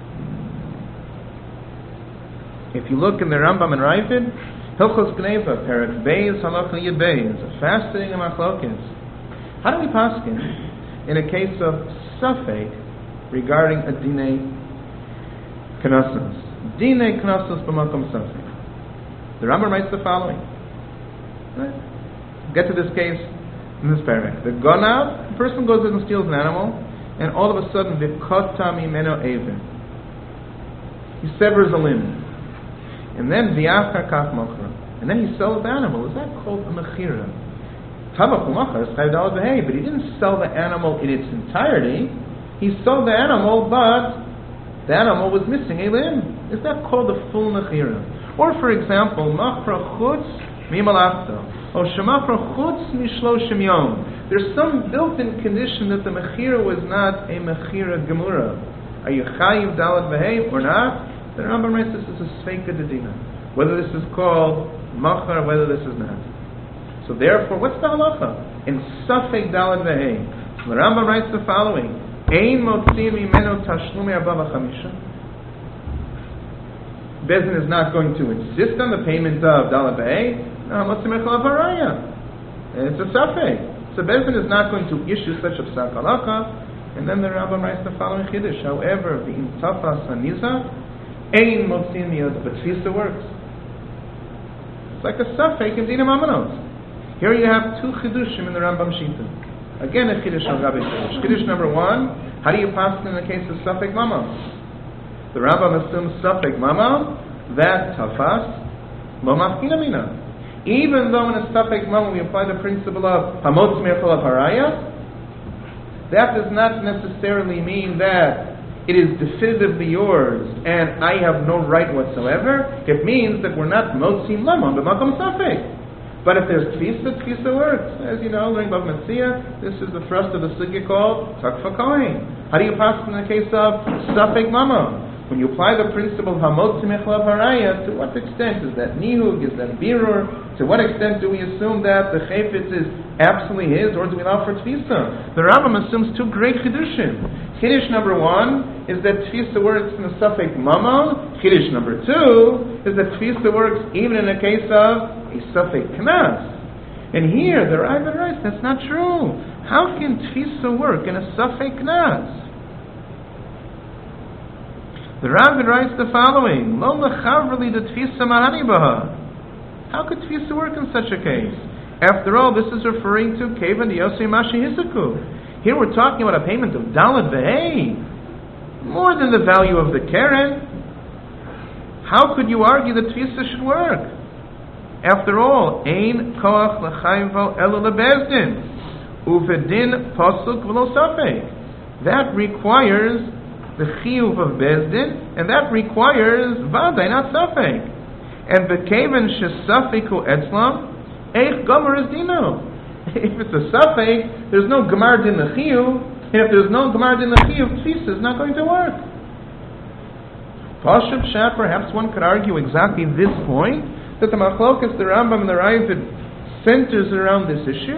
If you look in the Rambam and Ravid, Hilchos Gneva, Perek Beis, Halacha Yud Beis, a fascinating machlokes. How do we paskin in a case of safek regarding a dinei knossos? Dinei knossos b'makom safek. The Rambam writes the following. Right? Get to this case in this parak. The gonav, the person goes in and steals an animal, and all of a sudden, v'kota mimeno even. He severs a limb. And then v'yachar kaf mochra. And then he sells the animal. Is that called a mechira? But he didn't sell the animal in its entirety. He sold the animal, but the animal was missing a limb. Is that called a full mechira? Or, for example, machra chutz mimalachta, or shemachra chutz mishloshim yom. There's some built-in condition that the mechira was not a mechira gemura. Are you chayiv dalad v'hei or not? The Rambam writes this is a sveika dedina. Whether this is called machar, whether this is not. So therefore, what's the halacha? In Safek Dalad Vehei, the Rambam writes the following: Ein motzim imeno tashlumi arba v'chamisha. Bezdin is not going to insist on the payment of Dalad Vehei. No, motzim echol avaraya. It's a Safek. So Bezdin is not going to issue such a psak halacha. And then the Rambam writes the following chiddush: However, the intafas haniza ein motzim miyod, but tfisa works. It's like a Safek in Dinei Mamanos. Here you have two chidushim in the Rambam Shita. Again, a chidush al gabi chidush. Chidush number one: how do you pass in the case of Safek Mama? The Rambam assumes Safek Mama that tafas lo mafkina mina. Even though in a Safek Mama we apply the principle of hamotz mirchol haraya, that does not necessarily mean that it is definitively yours and I have no right whatsoever. It means that we're not motzim lamon b'makom Safek. But if there's tfisa works. As you know, during Bava Metzia, this is the thrust of the sugya called takfa kohen. How do you pass in the case of safek mama? When you apply the principle of hamotzi mechlav haraya, to what extent is that nihug, is that birur? To what extent do we assume that the chayfetz is absolutely his, or do we allow for tfisa? The Rambam assumes two great chidushim. Chiddush number one is that tfisa works in the safek mama. Chiddush number two is that tfisa works even in the case of a safek knas. And here the Ravid writes that's not true. How can tfisa work in a safek knas? The Ravid writes the following: Lo lechavli de tfisa mahani baha. How could tfisa work in such a case? After all, this is referring to kevan yosei mashi hisaku. Here we're talking about a payment of dalad vehei, more than the value of the keren. How could you argue that tfisa should work? After all, ein koach l'chayvo elo lebezdin, uvedin pasuk v'lo safek. That requires the chiyuv of bezdin, and that requires vaday, not safek. And b'keven shesafiku etzlam, eich gomer is dino. If it's a safek, there's no gemar din the chiyuv, and if there's no gemar din the chiyuv, tfisa is not going to work. Pashup Shah, perhaps one could argue exactly this point, that the Machlokas, the Rambam, and the Ravid centers around this issue.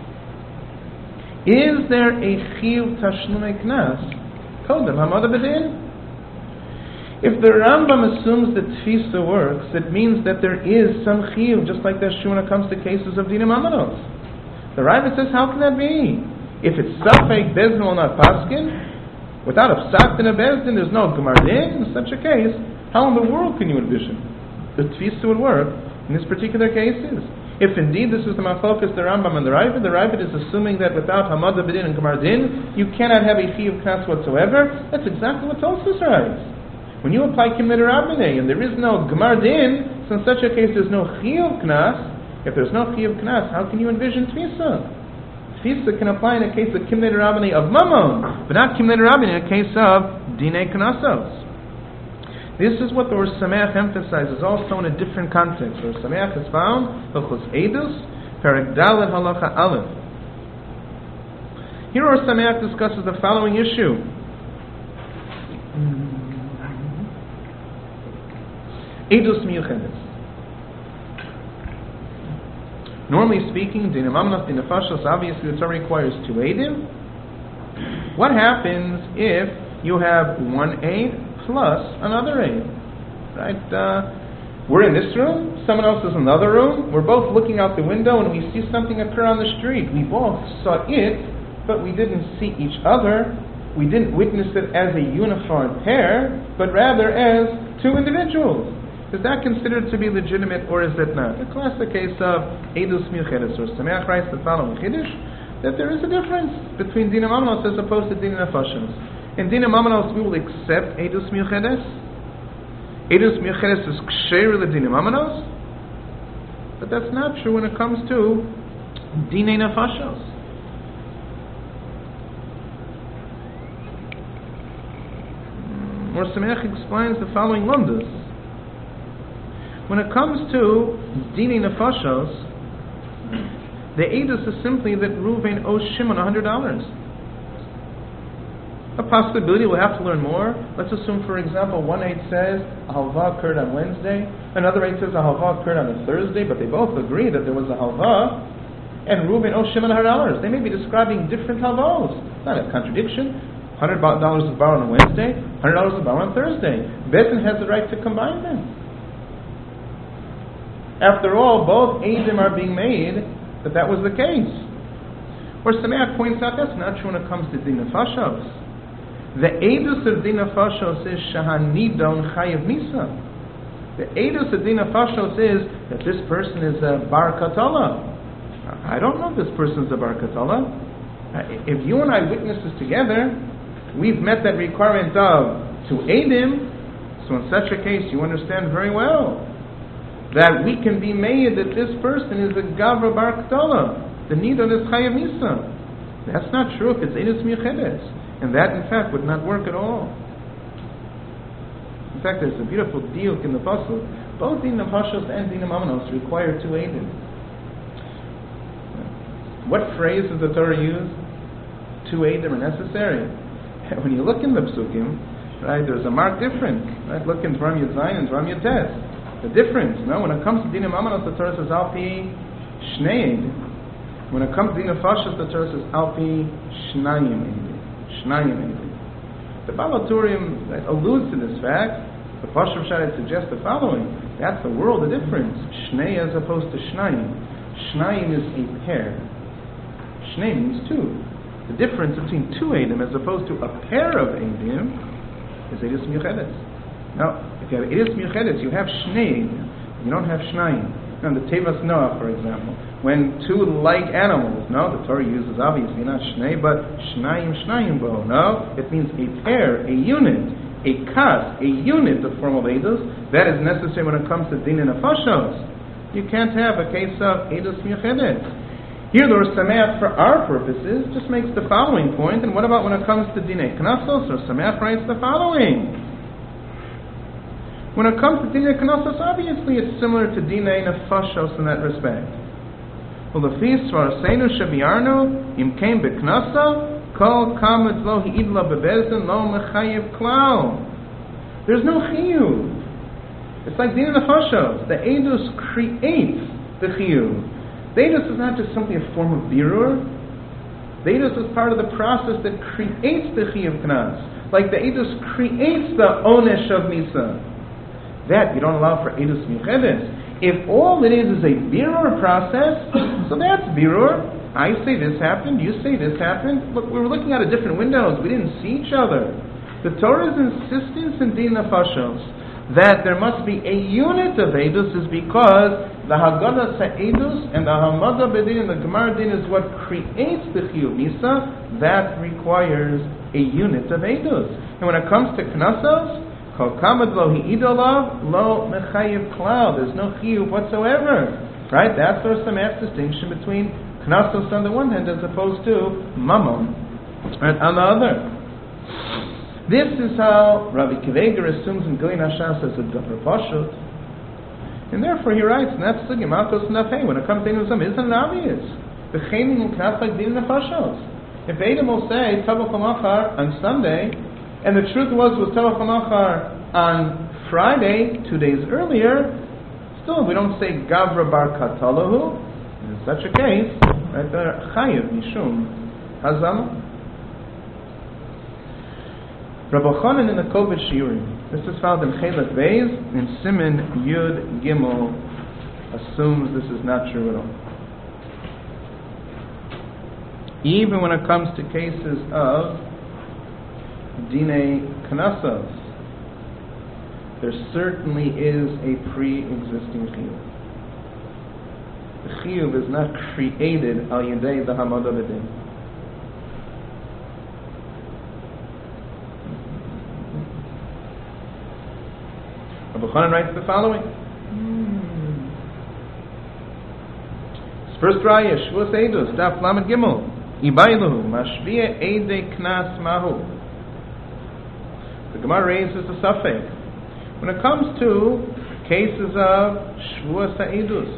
Is there a Chiyuv Tashlumei Knas Kodem Hamada B'Din? If the Rambam assumes that Tfisa works, it means that there is some Chiyuv, just like there's when it comes to cases of Dinim Amanos. The Ravid says, how can that be? If it's Safek Bezdin will not Paskin, without a Psak in a Bezdin, there's no Gemar Din. In such a case, how in the world can you envision the Tfisa would work in this particular cases? If indeed this is the Machlokas, the Rambam and the Ravid is assuming that without Hamad B'Din and Gemar Din, you cannot have a Chiyuv Knas whatsoever, that's exactly what Tosfos writes. When you apply Kimnei Rabbanei and there is no Gemar Din, so in such a case there's no Chiyuv Knas. If there's no Chiyuv Knas, how can you envision Tfisa? Tfisa can apply in a case of Kimnei Rabbanei of Mammon, but not Kimnei Rabbanei in a case of Dinei Knasos. This is what the Or Sameach emphasizes also in a different context. Or Sameach is found, Hilchos Eidus, Perek Dalet Halacha Aleph. Here Or Sameach discusses the following issue. Eidus Miyuchedes. Normally speaking, Dinei Mamnos, Dinei Nefashos, obviously the Torah requires 2 Eidim. What happens if you have one Eid plus another Eid? Right? We're in this room, someone else is in another room, we're both looking out the window and we see something occur on the street. We both saw it, but we didn't see each other. We didn't witness it as a unified pair, but rather as 2 individuals. Is that considered to be legitimate or is it not? The classic case of Eidus Miyuchedes, or Sameach writes the following Chiddush, that there is a difference between Dinei Mamnos as opposed to Dinei Nefashos. In Dinei Mamnos we will accept Eidus Miyuchedes. Eidus Miyuchedes is Ksher LeDinei Mamnos, but that's not true when it comes to Dinei Nefashos. Or Sameach explains the following Lundas. When it comes to Dinei Nefashos, the Eidus is simply that Reuven owes Shimon $100. A possibility, we'll have to learn more. Let's assume, for example, one Eid says a halva occurred on Wednesday, another Eid says a halva occurred on a Thursday, but they both agree that there was a halva, and Reuven owes Shimon $100. They may be describing different halvos. Not a contradiction. $100 is borrowed on Wednesday, $100 is borrowed on Thursday. Bezdin has the right to combine them. After all, both Eidim are being made that was the case. Or Sameach points out that's not true when it comes to Dinei Nefashos. The Eidus of Dinei Nefashos is Shahanidon Chayev Misa. The Eidus of Dinei Nefashos is that this person is a Bar Katala. I don't know if this person is a Bar Katala. If you and I witness this together, we've met that requirement of 2 Eidim, so in such a case you understand very well that we can be made that this person is a Gavra Bar Katala. The Nidon is Chayev Misa. That's not true if it's Eidus Miyuchedes. And that, in fact, would not work at all. In fact, there's a beautiful diuk in the Pasuk. Both Dinei Nefashos and Dinei Mamnos require 2 Eidim. What phrase does the Torah use? 2 Eidim are necessary. When you look in the Psukim, right, there's a marked difference. Right? Look in Dvarim Yud Zayin and Dvarim Yud Tes. The difference, when it comes to Dinei Mamnos, the Torah says Alpi Shnei Eidim. When it comes to Dinei Nefashos, the Torah says Alpi Shnayim Eidim. The Baal HaTurim alludes to this fact. The Pashup Shad suggests the following: that's the world of difference. Shnei as opposed to Shnayim. Shnayim is a pair. Shnei means 2. The difference between 2 Eidim as opposed to a pair of Eidim is Eidus Miyuchedes. Now, if you have Eidus Miyuchedes, you have Shnei Eidim. You don't have Shnayim. Now, the Tevas Noah, for example, when 2 like animals, the Torah uses obviously not Shnei, but Shnayim Bo. No, it means a pair, a unit, a kas, a unit of formal Eidus. That is necessary when it comes to Dinei Nefashos. You can't have a case of Eidus Miyuchedes. Here, the Or Sameach, for our purposes, just makes the following point. And what about when it comes to Dinei Knasos? Or Sameach writes the following: when it comes to Dinei Knasos, obviously it's similar to Dinei Nefashos in that respect. Well, the feast for Seinu Shabiarno, Im Kaim Beknasa, Kol Kamet Lo Hi'idla Bebezdin Lo Mechayev Klau. There's no chiyuv. It's like Din Nefashos. The Eidus creates the Chiyuv. The Eidus is not just simply a form of birur. The Eidus is part of the process that creates the Chiyuv Knas. Like the Eidus creates the Onesh of Misa. That you don't allow for Eidus Michedes. If all it is a birur process, so that's birur. I say this happened, you say this happened. Look, we were looking out of different windows. We didn't see each other. The Torah's insistence in Din Nefashos that there must be a unit of Eidus is because the Haggadah Sa'edus and the Hamada Bedin and the Gemara Din is what creates the Chiyuv Misa. That requires a unit of Eidus. And when it comes to Knasos, Kol Kamad Lo Hi'idolav Lo Mechayiv Klal. There's no Chiyuv whatsoever. Right? That's our Sameach distinction between Knasos on the one hand as opposed to Mammon on the other. This is how Rabbi Kiveger assumes in Gilin Hashas as a Davar Pashut. And therefore he writes, when it comes to Einuzam, isn't it obvious? The Chenin and Knas like Din Nefashos. If Adam will say Tavach HaMachar on Sunday, and the truth was Tavach HaMachar on Friday, 2 days earlier, still we don't say Gavra Bar Katalahu. In such a case, right there, Chayiv Mishum Hazama. Rabbi Chanan in the Kovet Shiurim. This is found in Chelet Beis, in Siman Yud Gimel, assumes this is not true at all. Even when it comes to cases of Dinei Knasos, there certainly is a pre-existing Chiyuv. The Chiyuv is not created al Yedei the Hamada B'Din. Rabbi Chanan writes the following. First Raya, Shavuos Eidus, Daf Lamed Gimel, Ibayluhu, Mashvia Eidei Knas Mahu. The Gemara raises a suffix. When it comes to cases of Shavuos Eidus,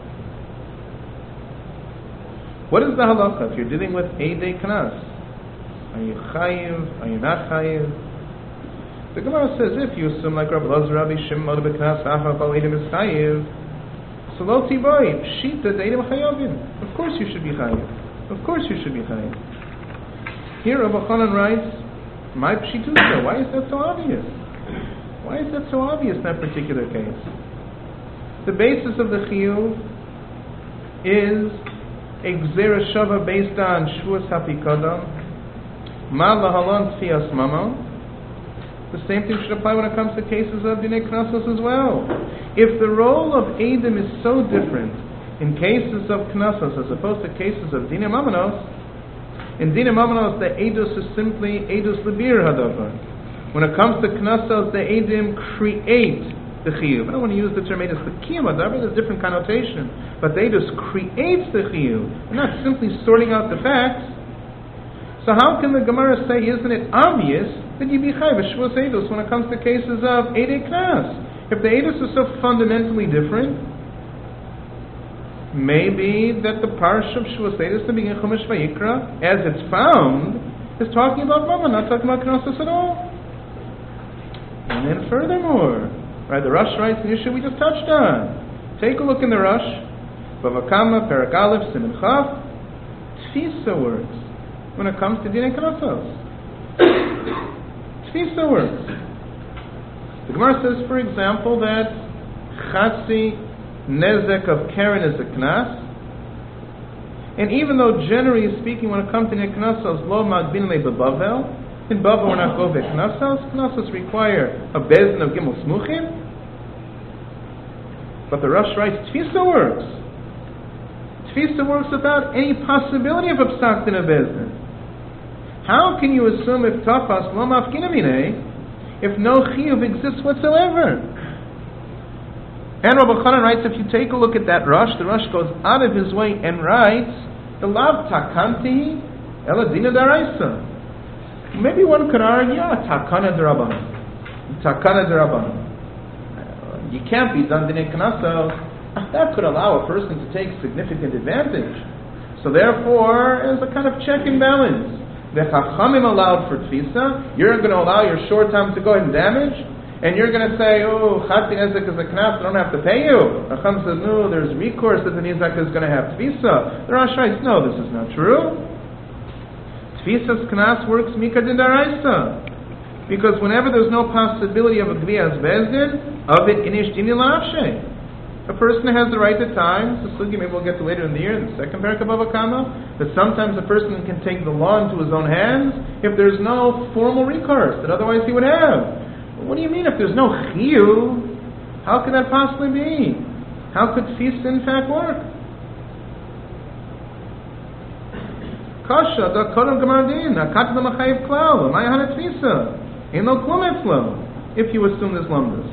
what is the halacha if you're dealing with Eidei Knas? Are you chayiv? Are you not chayiv? The Gemara says if you assume like Rabbi Lazar, Rabbi Shimon, B'Knas, Achar, Bal Eidim is chayiv, so lo tiboy, pshita Eidim chayavim. Of course you should be chayiv. Of course you should be chayiv. Here Rabbi Chanan writes, my pshitusa, why is that so obvious? Why is that so obvious in that particular case? The basis of the chiyuv is a gzera shava based on Shavuos HaPikadon, Ma lahalon tfias mamon. The same thing should apply when it comes to cases of Dinei Knasos as well. If the role of Eidim is so different in cases of Knasos as opposed to cases of Dinei Mamonos, in Dinei Mamonos the Eidus is simply Eidus Lebir Hadavar. When it comes to Knasos, the Eidim create the Chiyuv. I don't want to use the term Eidus L'Kiyam Hadavar, there's a different connotation. But the Eidus creates the Chiyuv. We're not simply sorting out the facts. So how can the Gemara say, isn't it obvious that you be chayiv Shavuos Eidus when it comes to cases of Eidei Knas? If the Eidus is so fundamentally different, maybe that the parsha of Shavuos Eidus, the beginning of Chumash Vayikra, as it's found, is talking about Mammon, not talking about Knasos at all. And then furthermore, right, the Rosh writes the issue we just touched on. Take a look in the Rosh, Bavakama, Perek Aleph, Siman Chav, Tfisa words when it comes to Dinei Knasos. Tfisa words. The Gemara says, for example, that Chatzi Nezek of Karen is a Knas, and even though generally speaking when it comes to Dinei Knasos, Lo Magbin Le Bebavel, in Bavel we're not go ve Knasos. Knasos require a bezin of Gimel Smuchim, but the Rosh writes Tfisa works. Tfisa works without any possibility of obstructing a bezin. How can you assume if Tafas Lo Mafkinamine, if no Chiyuv exists whatsoever? And Rabbi Chanan writes, if you take a look at that Rosh, the Rosh goes out of his way and writes, the Lav Takanti Eladina Daraisa. Maybe one could argue, Takana Daraban. Takana Daraban. You can't be done Dinei Knasos. That could allow a person to take significant advantage. So therefore, as a kind of check and balance, the Chachamim allowed for Tfisa, you're going to allow your short time to go ahead and damage, and you're going to say, oh, Chatzi Nezek is a Knas, I don't have to pay you. Racham says, no, there's recourse that the Nizak is going to have Tvisa. The Rosh writes, no, this is not true. Tvisa's Knas works Mika Dindaraisa. Because whenever there's no possibility of a Gvias Bezdin, of it Inish Dini La'avshe. A person has the right at times, the sugi maybe we'll get to later in the year, in the second parak of Bava Kama, that sometimes a person can take the law into his own hands if there's no formal recourse that otherwise he would have. What do you mean if there's no chiyuv? How could that possibly be? How could tfisa in fact work? Kasha da kodam gamardin akat la machayev klal my hana tfisa ain't no klum etzlo if you assume this lumdus.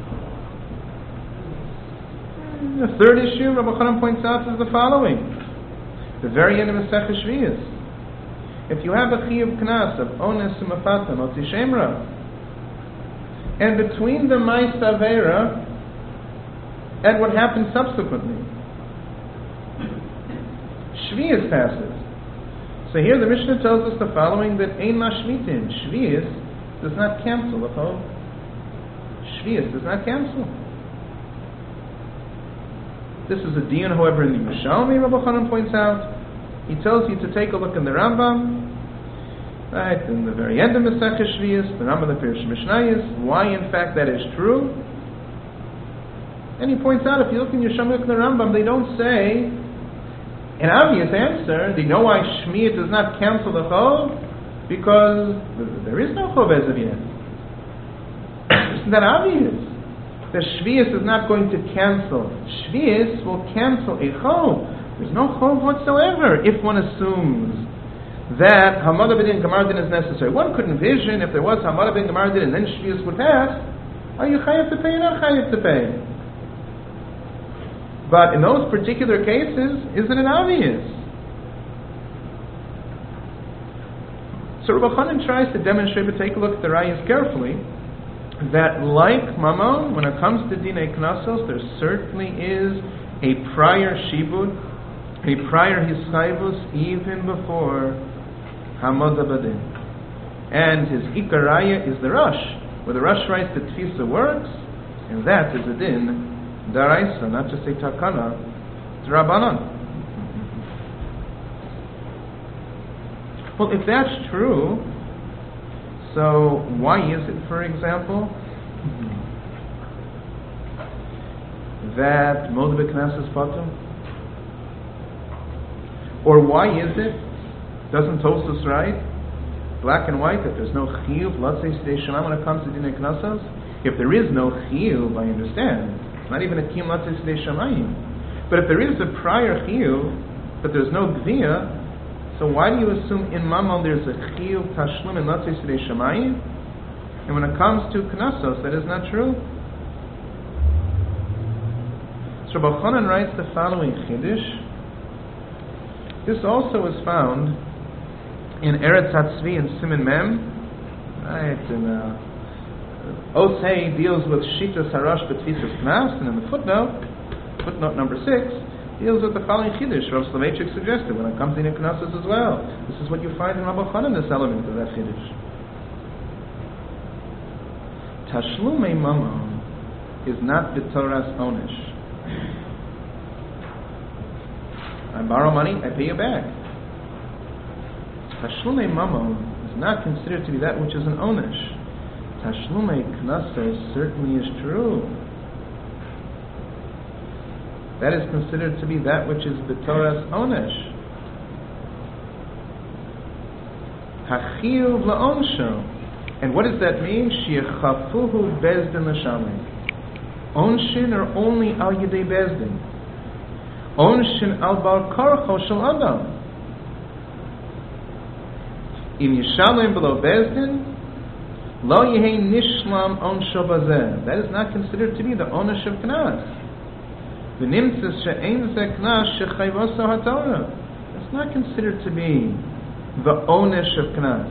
The third issue Rabbi Chanan points out is the following: the very end of Masechah Shviyos. If you have a chiyuv knas of ones and mafata motzi shemra, and between the Ma'is Avera and what happened subsequently, Shviyos passes. So here the Mishnah tells us the following, that Ein Mashmitin, Shviyos does not cancel the whole. Shviyos does not cancel. This is a dion, however, in the Yerushalmi, Rabbi Chanan points out. He tells you to take a look in the Rambam, right, in the very end of Masechah Shviyos, the Rambam, the Pirush Mishnayos, why in fact that is true. And he points out, if you look in Yerushalmi and the Rambam, they don't say an obvious answer. They know why Shmiyah does not cancel the Chov, because there is no Chov as of yet. Isn't that obvious? The Shviyos is not going to cancel. Shviyos will cancel a Chov. There's no Chov whatsoever if one assumes that Hamada B'din Gamardin is necessary. One could envision if there was Hamada B'din Gamardin and then Shviyos would pass, are you chayav to pay or not chayav to pay? But in those particular cases, isn't it obvious? So Rabbi Chanan tries to demonstrate, but take a look at the Rayas carefully, that like Mamon, when it comes to Dinei Knasos, there certainly is a prior Shibud, a prior Hischayvus, even before Hamada B'din. And his Ikaraya is the Rosh, where the Rosh writes that Tfisa works, and that is a Din Daraisa, not just a Takana, it's Rabbanan. Well, if that's true, so why is it, for example, that Moed B'Knas is Patum? Or why is it, doesn't Tosfos write, black and white, that there's no Chiyuv, Latzei Sidei Shema, when it comes to Dinei Knasos? If there is no Chiyuv, I understand, it's not even a Kiyum Latzei Sidei Shemayim. But if there is a prior Chiyuv, but there's no Gviyah, so why do you assume in Mammon there's a Chiyuv Tashlum and Latzei Sidei Shemayim? And when it comes to Knasos, that is not true. So Rabbi Chanan writes the following Chiddush. This also is found in Eretz HaTzvi and Siman Mem. Right, and Osei deals with Shitas Harash B'Tfisas Knas, and in the footnote number 6, deals with the following Chiddush Rav Soloveitchik suggested when it comes to Knasos as well. This is what you find in Rabbi Chanan, this element of that Chiddush. Tashlumei Mamon is not B'Toras Onish. I borrow money, I pay you back. Tashlumei Mamon is not considered to be that which is an Onish. Tashlumei Knasos certainly is true. That is considered to be that which is B'Toras Onish. Hachiyuv la'onsho. And what does that mean? She'chafuhu bezdin l'shamim. Onshin are only al yedei bezdin. Onshin al bar karcho shel adam. Im yishalem below bezdin, lo yehei nishlam onsho bazeh. That is not considered to be the onish of Knas. V'nimtzes she'ein zeh Knas shechayvoso haTorah. It's not considered to be the onish of Knas.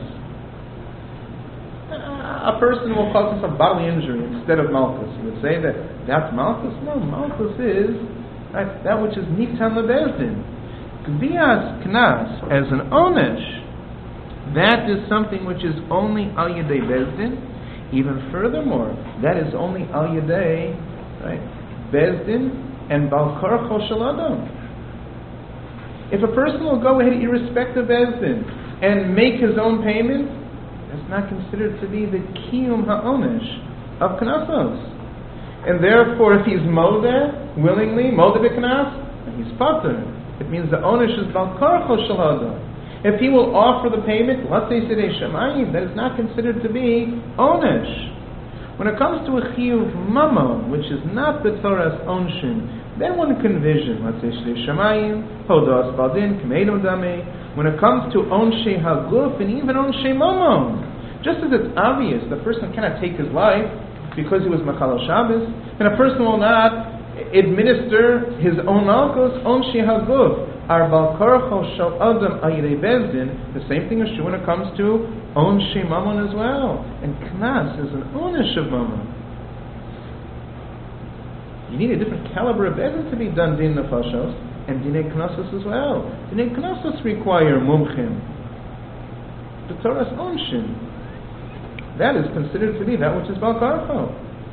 A person will cause himself bodily injury instead of Malchus. You would say that that's Malchus? No, Malchus is that which is Nitan LeBezdin. Gvias Knas as an Onish, that is something which is only Al Yedei Bezdin, Even furthermore, that is only al yedei, right? Bezdin and bal korcho shel adam. If a person will go ahead irrespective of Bezdin and make his own payment, that's not considered to be the kiyum ha'onish of knasos. And therefore, if he's modeh, willingly, modeh b'knas, and he's pater, it means the onish is bal korcho shel adam. If he will offer the payment, let's say Sidei Shamayim, that is not considered to be onish. When it comes to a chiyuv mamon, which is not the Torah's onshin, then one can vision, let's say Sidei Shamayim, Hodas Baldin, K'meidon Dameh. When it comes to onshe haguf and even onshe mamon, just as it's obvious, the person cannot take his life because he was Machal Shabbos, and a person will not administer his own malchus, onshe haguf. Our bal korcho shel adam ayirei bezdin. The same thing is true when it comes to onshe mamon as well. And knas is an onish of mamon. You need a different caliber of bezdin to be done din nefashos and dinei knasos as well. Dinei knasos require mumchim. The Torah's onshin. That is considered to be that which is bal korcho.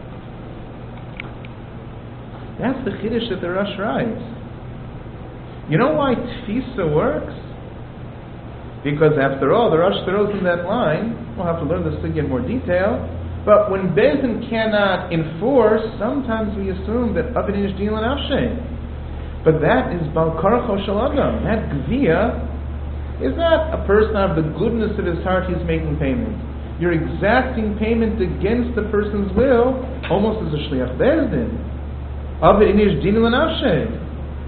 That's the chiddush that the Rosh writes. You know why tfisa works? Because after all, the Rosh throws in that line, we'll have to learn this thing in more detail, but when Bezdin cannot enforce, sometimes we assume that Abin Ish Din L'Nafshei. But that is Bal Korcho Shel Adam. That Gvia is not a person out of the goodness of his heart he's making payment. You're exacting payment against the person's will, almost as a Shliach Bezdin. Abin Ish Din L'Nafshei.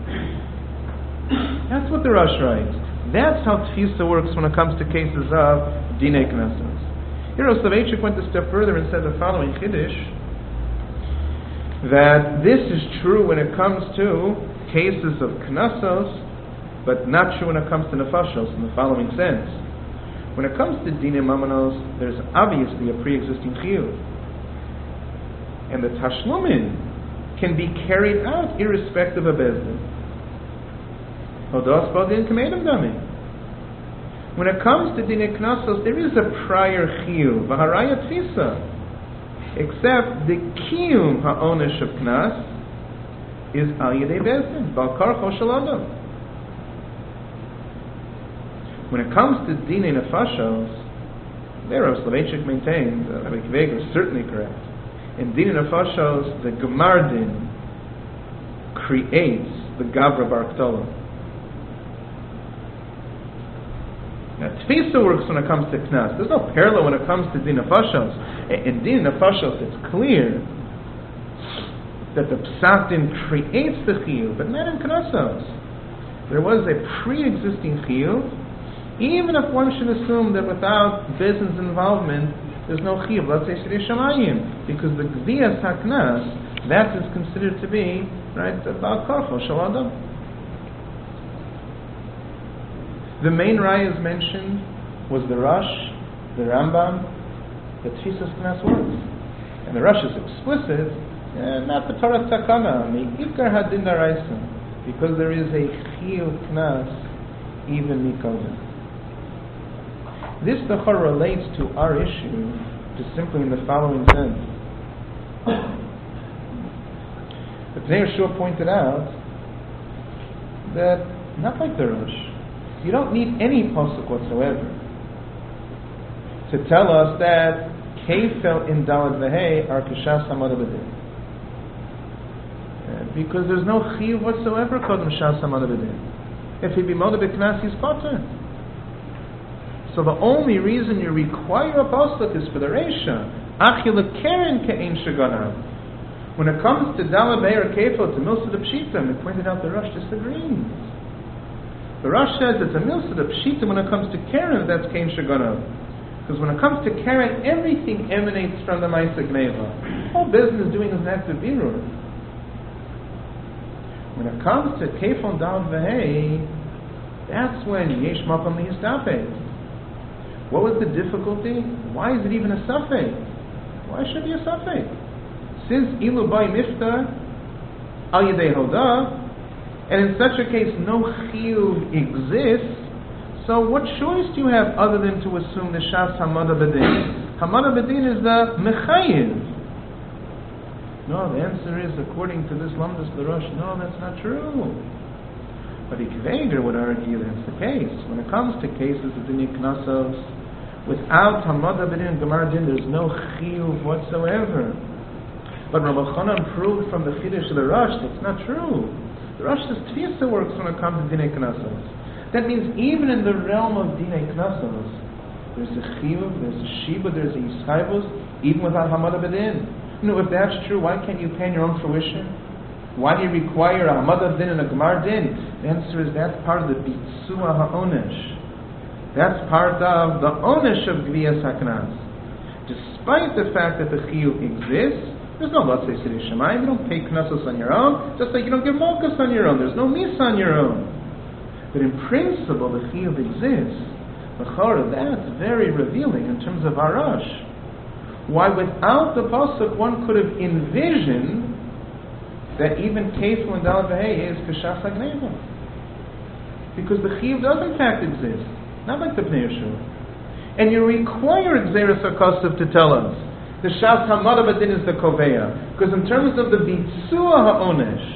That's what the Rosh writes. That's how tfisa works when it comes to cases of dinei knasos. Here, Soloveitchik went a step further and said the following chiddush, that this is true when it comes to cases of knasos, but not true when it comes to nefashos in the following sense. When it comes to dinei mamonos, there's obviously a pre-existing chiyuv, and the tashlumin can be carried out irrespective of bezdin. When it comes to dinei knasos, there is a prior chiyuv, v'haraya tfisa, except the kiyum ha'onish of knas is al yedei bezdin, bal korcho shel adam. When it comes to dinei nefashos, there Soloveitchik maintains, Rabbi Akiva is certainly correct. In dinei nefashos, the gemar din creates the gavra bar ktola. Now, tfisa works when it comes to knas. There's no parallel when it comes to din nefashos. In din nefashos, it's clear that the psatin creates the chiyuv, but not in knasos. There was a pre-existing chiyuv, even if one should assume that without business involvement, there's no chiyuv. Let's say Sidei Shamayim, because the gviyas haknas, that is considered to be right bal korcho shel adam. The main rayas mentioned was the Rosh, the Rambam, the Tfisas Knas works. And the Rosh is explicit, not the Torah Takana, Me'ikar Hadin Daraisa, because there is a Chiyuv Knas, even Mikodem. This Dachar relates to our issue just simply in the following sense. The Pnei Yehoshua pointed out that, not like the Rosh, you don't need any pasuk whatsoever to tell us that kefel in Daled Vehei are k'shas hamada b'din, because there's no chiyuv whatsoever called him shas hamada b'din. If he be moda b'knas, he's pater. So the only reason you require a pasuk is for the reisha. Achil keren ke'ein shaganav. When it comes to Daled Vehei or kefel to milsa de pshita, we pointed out the Rosh disagrees. The Rosh says it's a milsa de pshita when it comes to keren, that's kein shaganav. Because when it comes to keren, everything emanates from the Ma'aseh Gneva. All business is doing is an act of birur. When it comes to kefon Daled Vehei, that's when yesh makom liyistafek. What was the difficulty? Why is it even a safek? Why should it be a safek? Since ilu bay mifta al yedei hodah, and in such a case no chiyuv exists, so what choice do you have other than to assume the shas hamada b'din? Hamada Bedin is the Mechayiv. No, the answer is, according to this Lamdas L'Rosh, no, that's not true. But Ikveger would argue that's the case. When it comes to cases of Dinei Knasos, without Hamada Bedin and Gemara Din, there's no Chiyuv whatsoever. But Rabbi Chanan proved from the Chiddush of the Rosh that's not true. The Rosh's Tfisa works when it comes to Dinei Knasos. That means even in the realm of Dinei Knasos, there's a Chiyuv, there's a Shiba, there's a Yischaivus, even without Hamada Bedin. No, if that's true, why can't you pay in your own fruition? Why do you require a Hamad Din and a Gemar Din? The answer is that's part of the Bitzua HaOnesh. That's part of the Onesh of Gviyas HaKnas. Despite the fact that the Chiyuv exists, there's no Latzei Siri Shemayim. You don't pay Knessos on your own, just like you don't give Malkus on your own. There's no Misa on your own. But in principle, the Chiyuv exists. The Chorah, that's very revealing in terms of Arash. Why, without the pasuk, one could have envisioned that even Kefil and Daled V'Hei is Kashas HaGneva, because the Chiyuv does in fact exist, not like the Pnei Yeshua. And you require Gzeres HaKosav to tell us the Shas Hamada Bedin is the Koveya, because in terms of the Bitzua HaOnesh,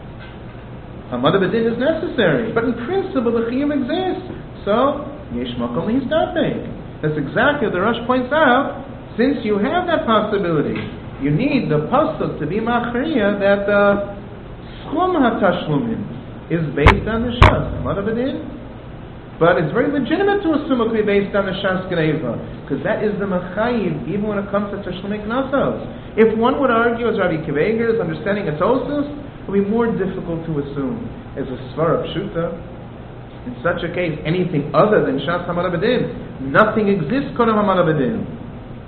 Hamada Bedin is necessary, but in principle the Chiyuv exists. So Yesh Makom L'Histarpek. That's exactly what the Rosh points out. Since you have that possibility, you need the pasuk to be machriya that the schum hatashlumin is based on the shas Hamada Bedin. But it's very legitimate to assume it could be based on the shas Gneva, because that is the machayiv even when it comes to tashlumei knasos. If one would argue, as Rabbi Kiveger is understanding atosis, it would be more difficult to assume as a svara pshuta. In such a case, anything other than shas Hamada Bedin, nothing exists kodem Hamada Bedin.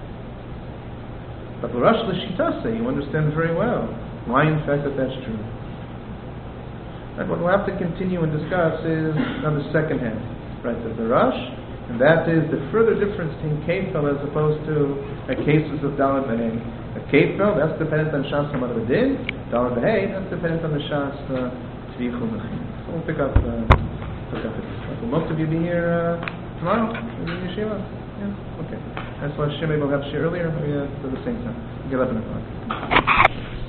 But the Rosh L'Shitase, you understand very well why, in fact, that's true. And what we'll have to continue and discuss is on the second hand, right? There's the Rosh, and that is the further difference between Kefel as opposed to cases of Daled V'Hei. A Kefel, that's dependent on Shas Hamada Bedin. Daled V'Hei, that's dependent on the Shas Tzvichu Mechim. So we'll pick up it. Will most of you be here tomorrow in Yeshiva? Yeah? Okay. That's why Shimei will have share earlier. We do the same time. 11 o'clock.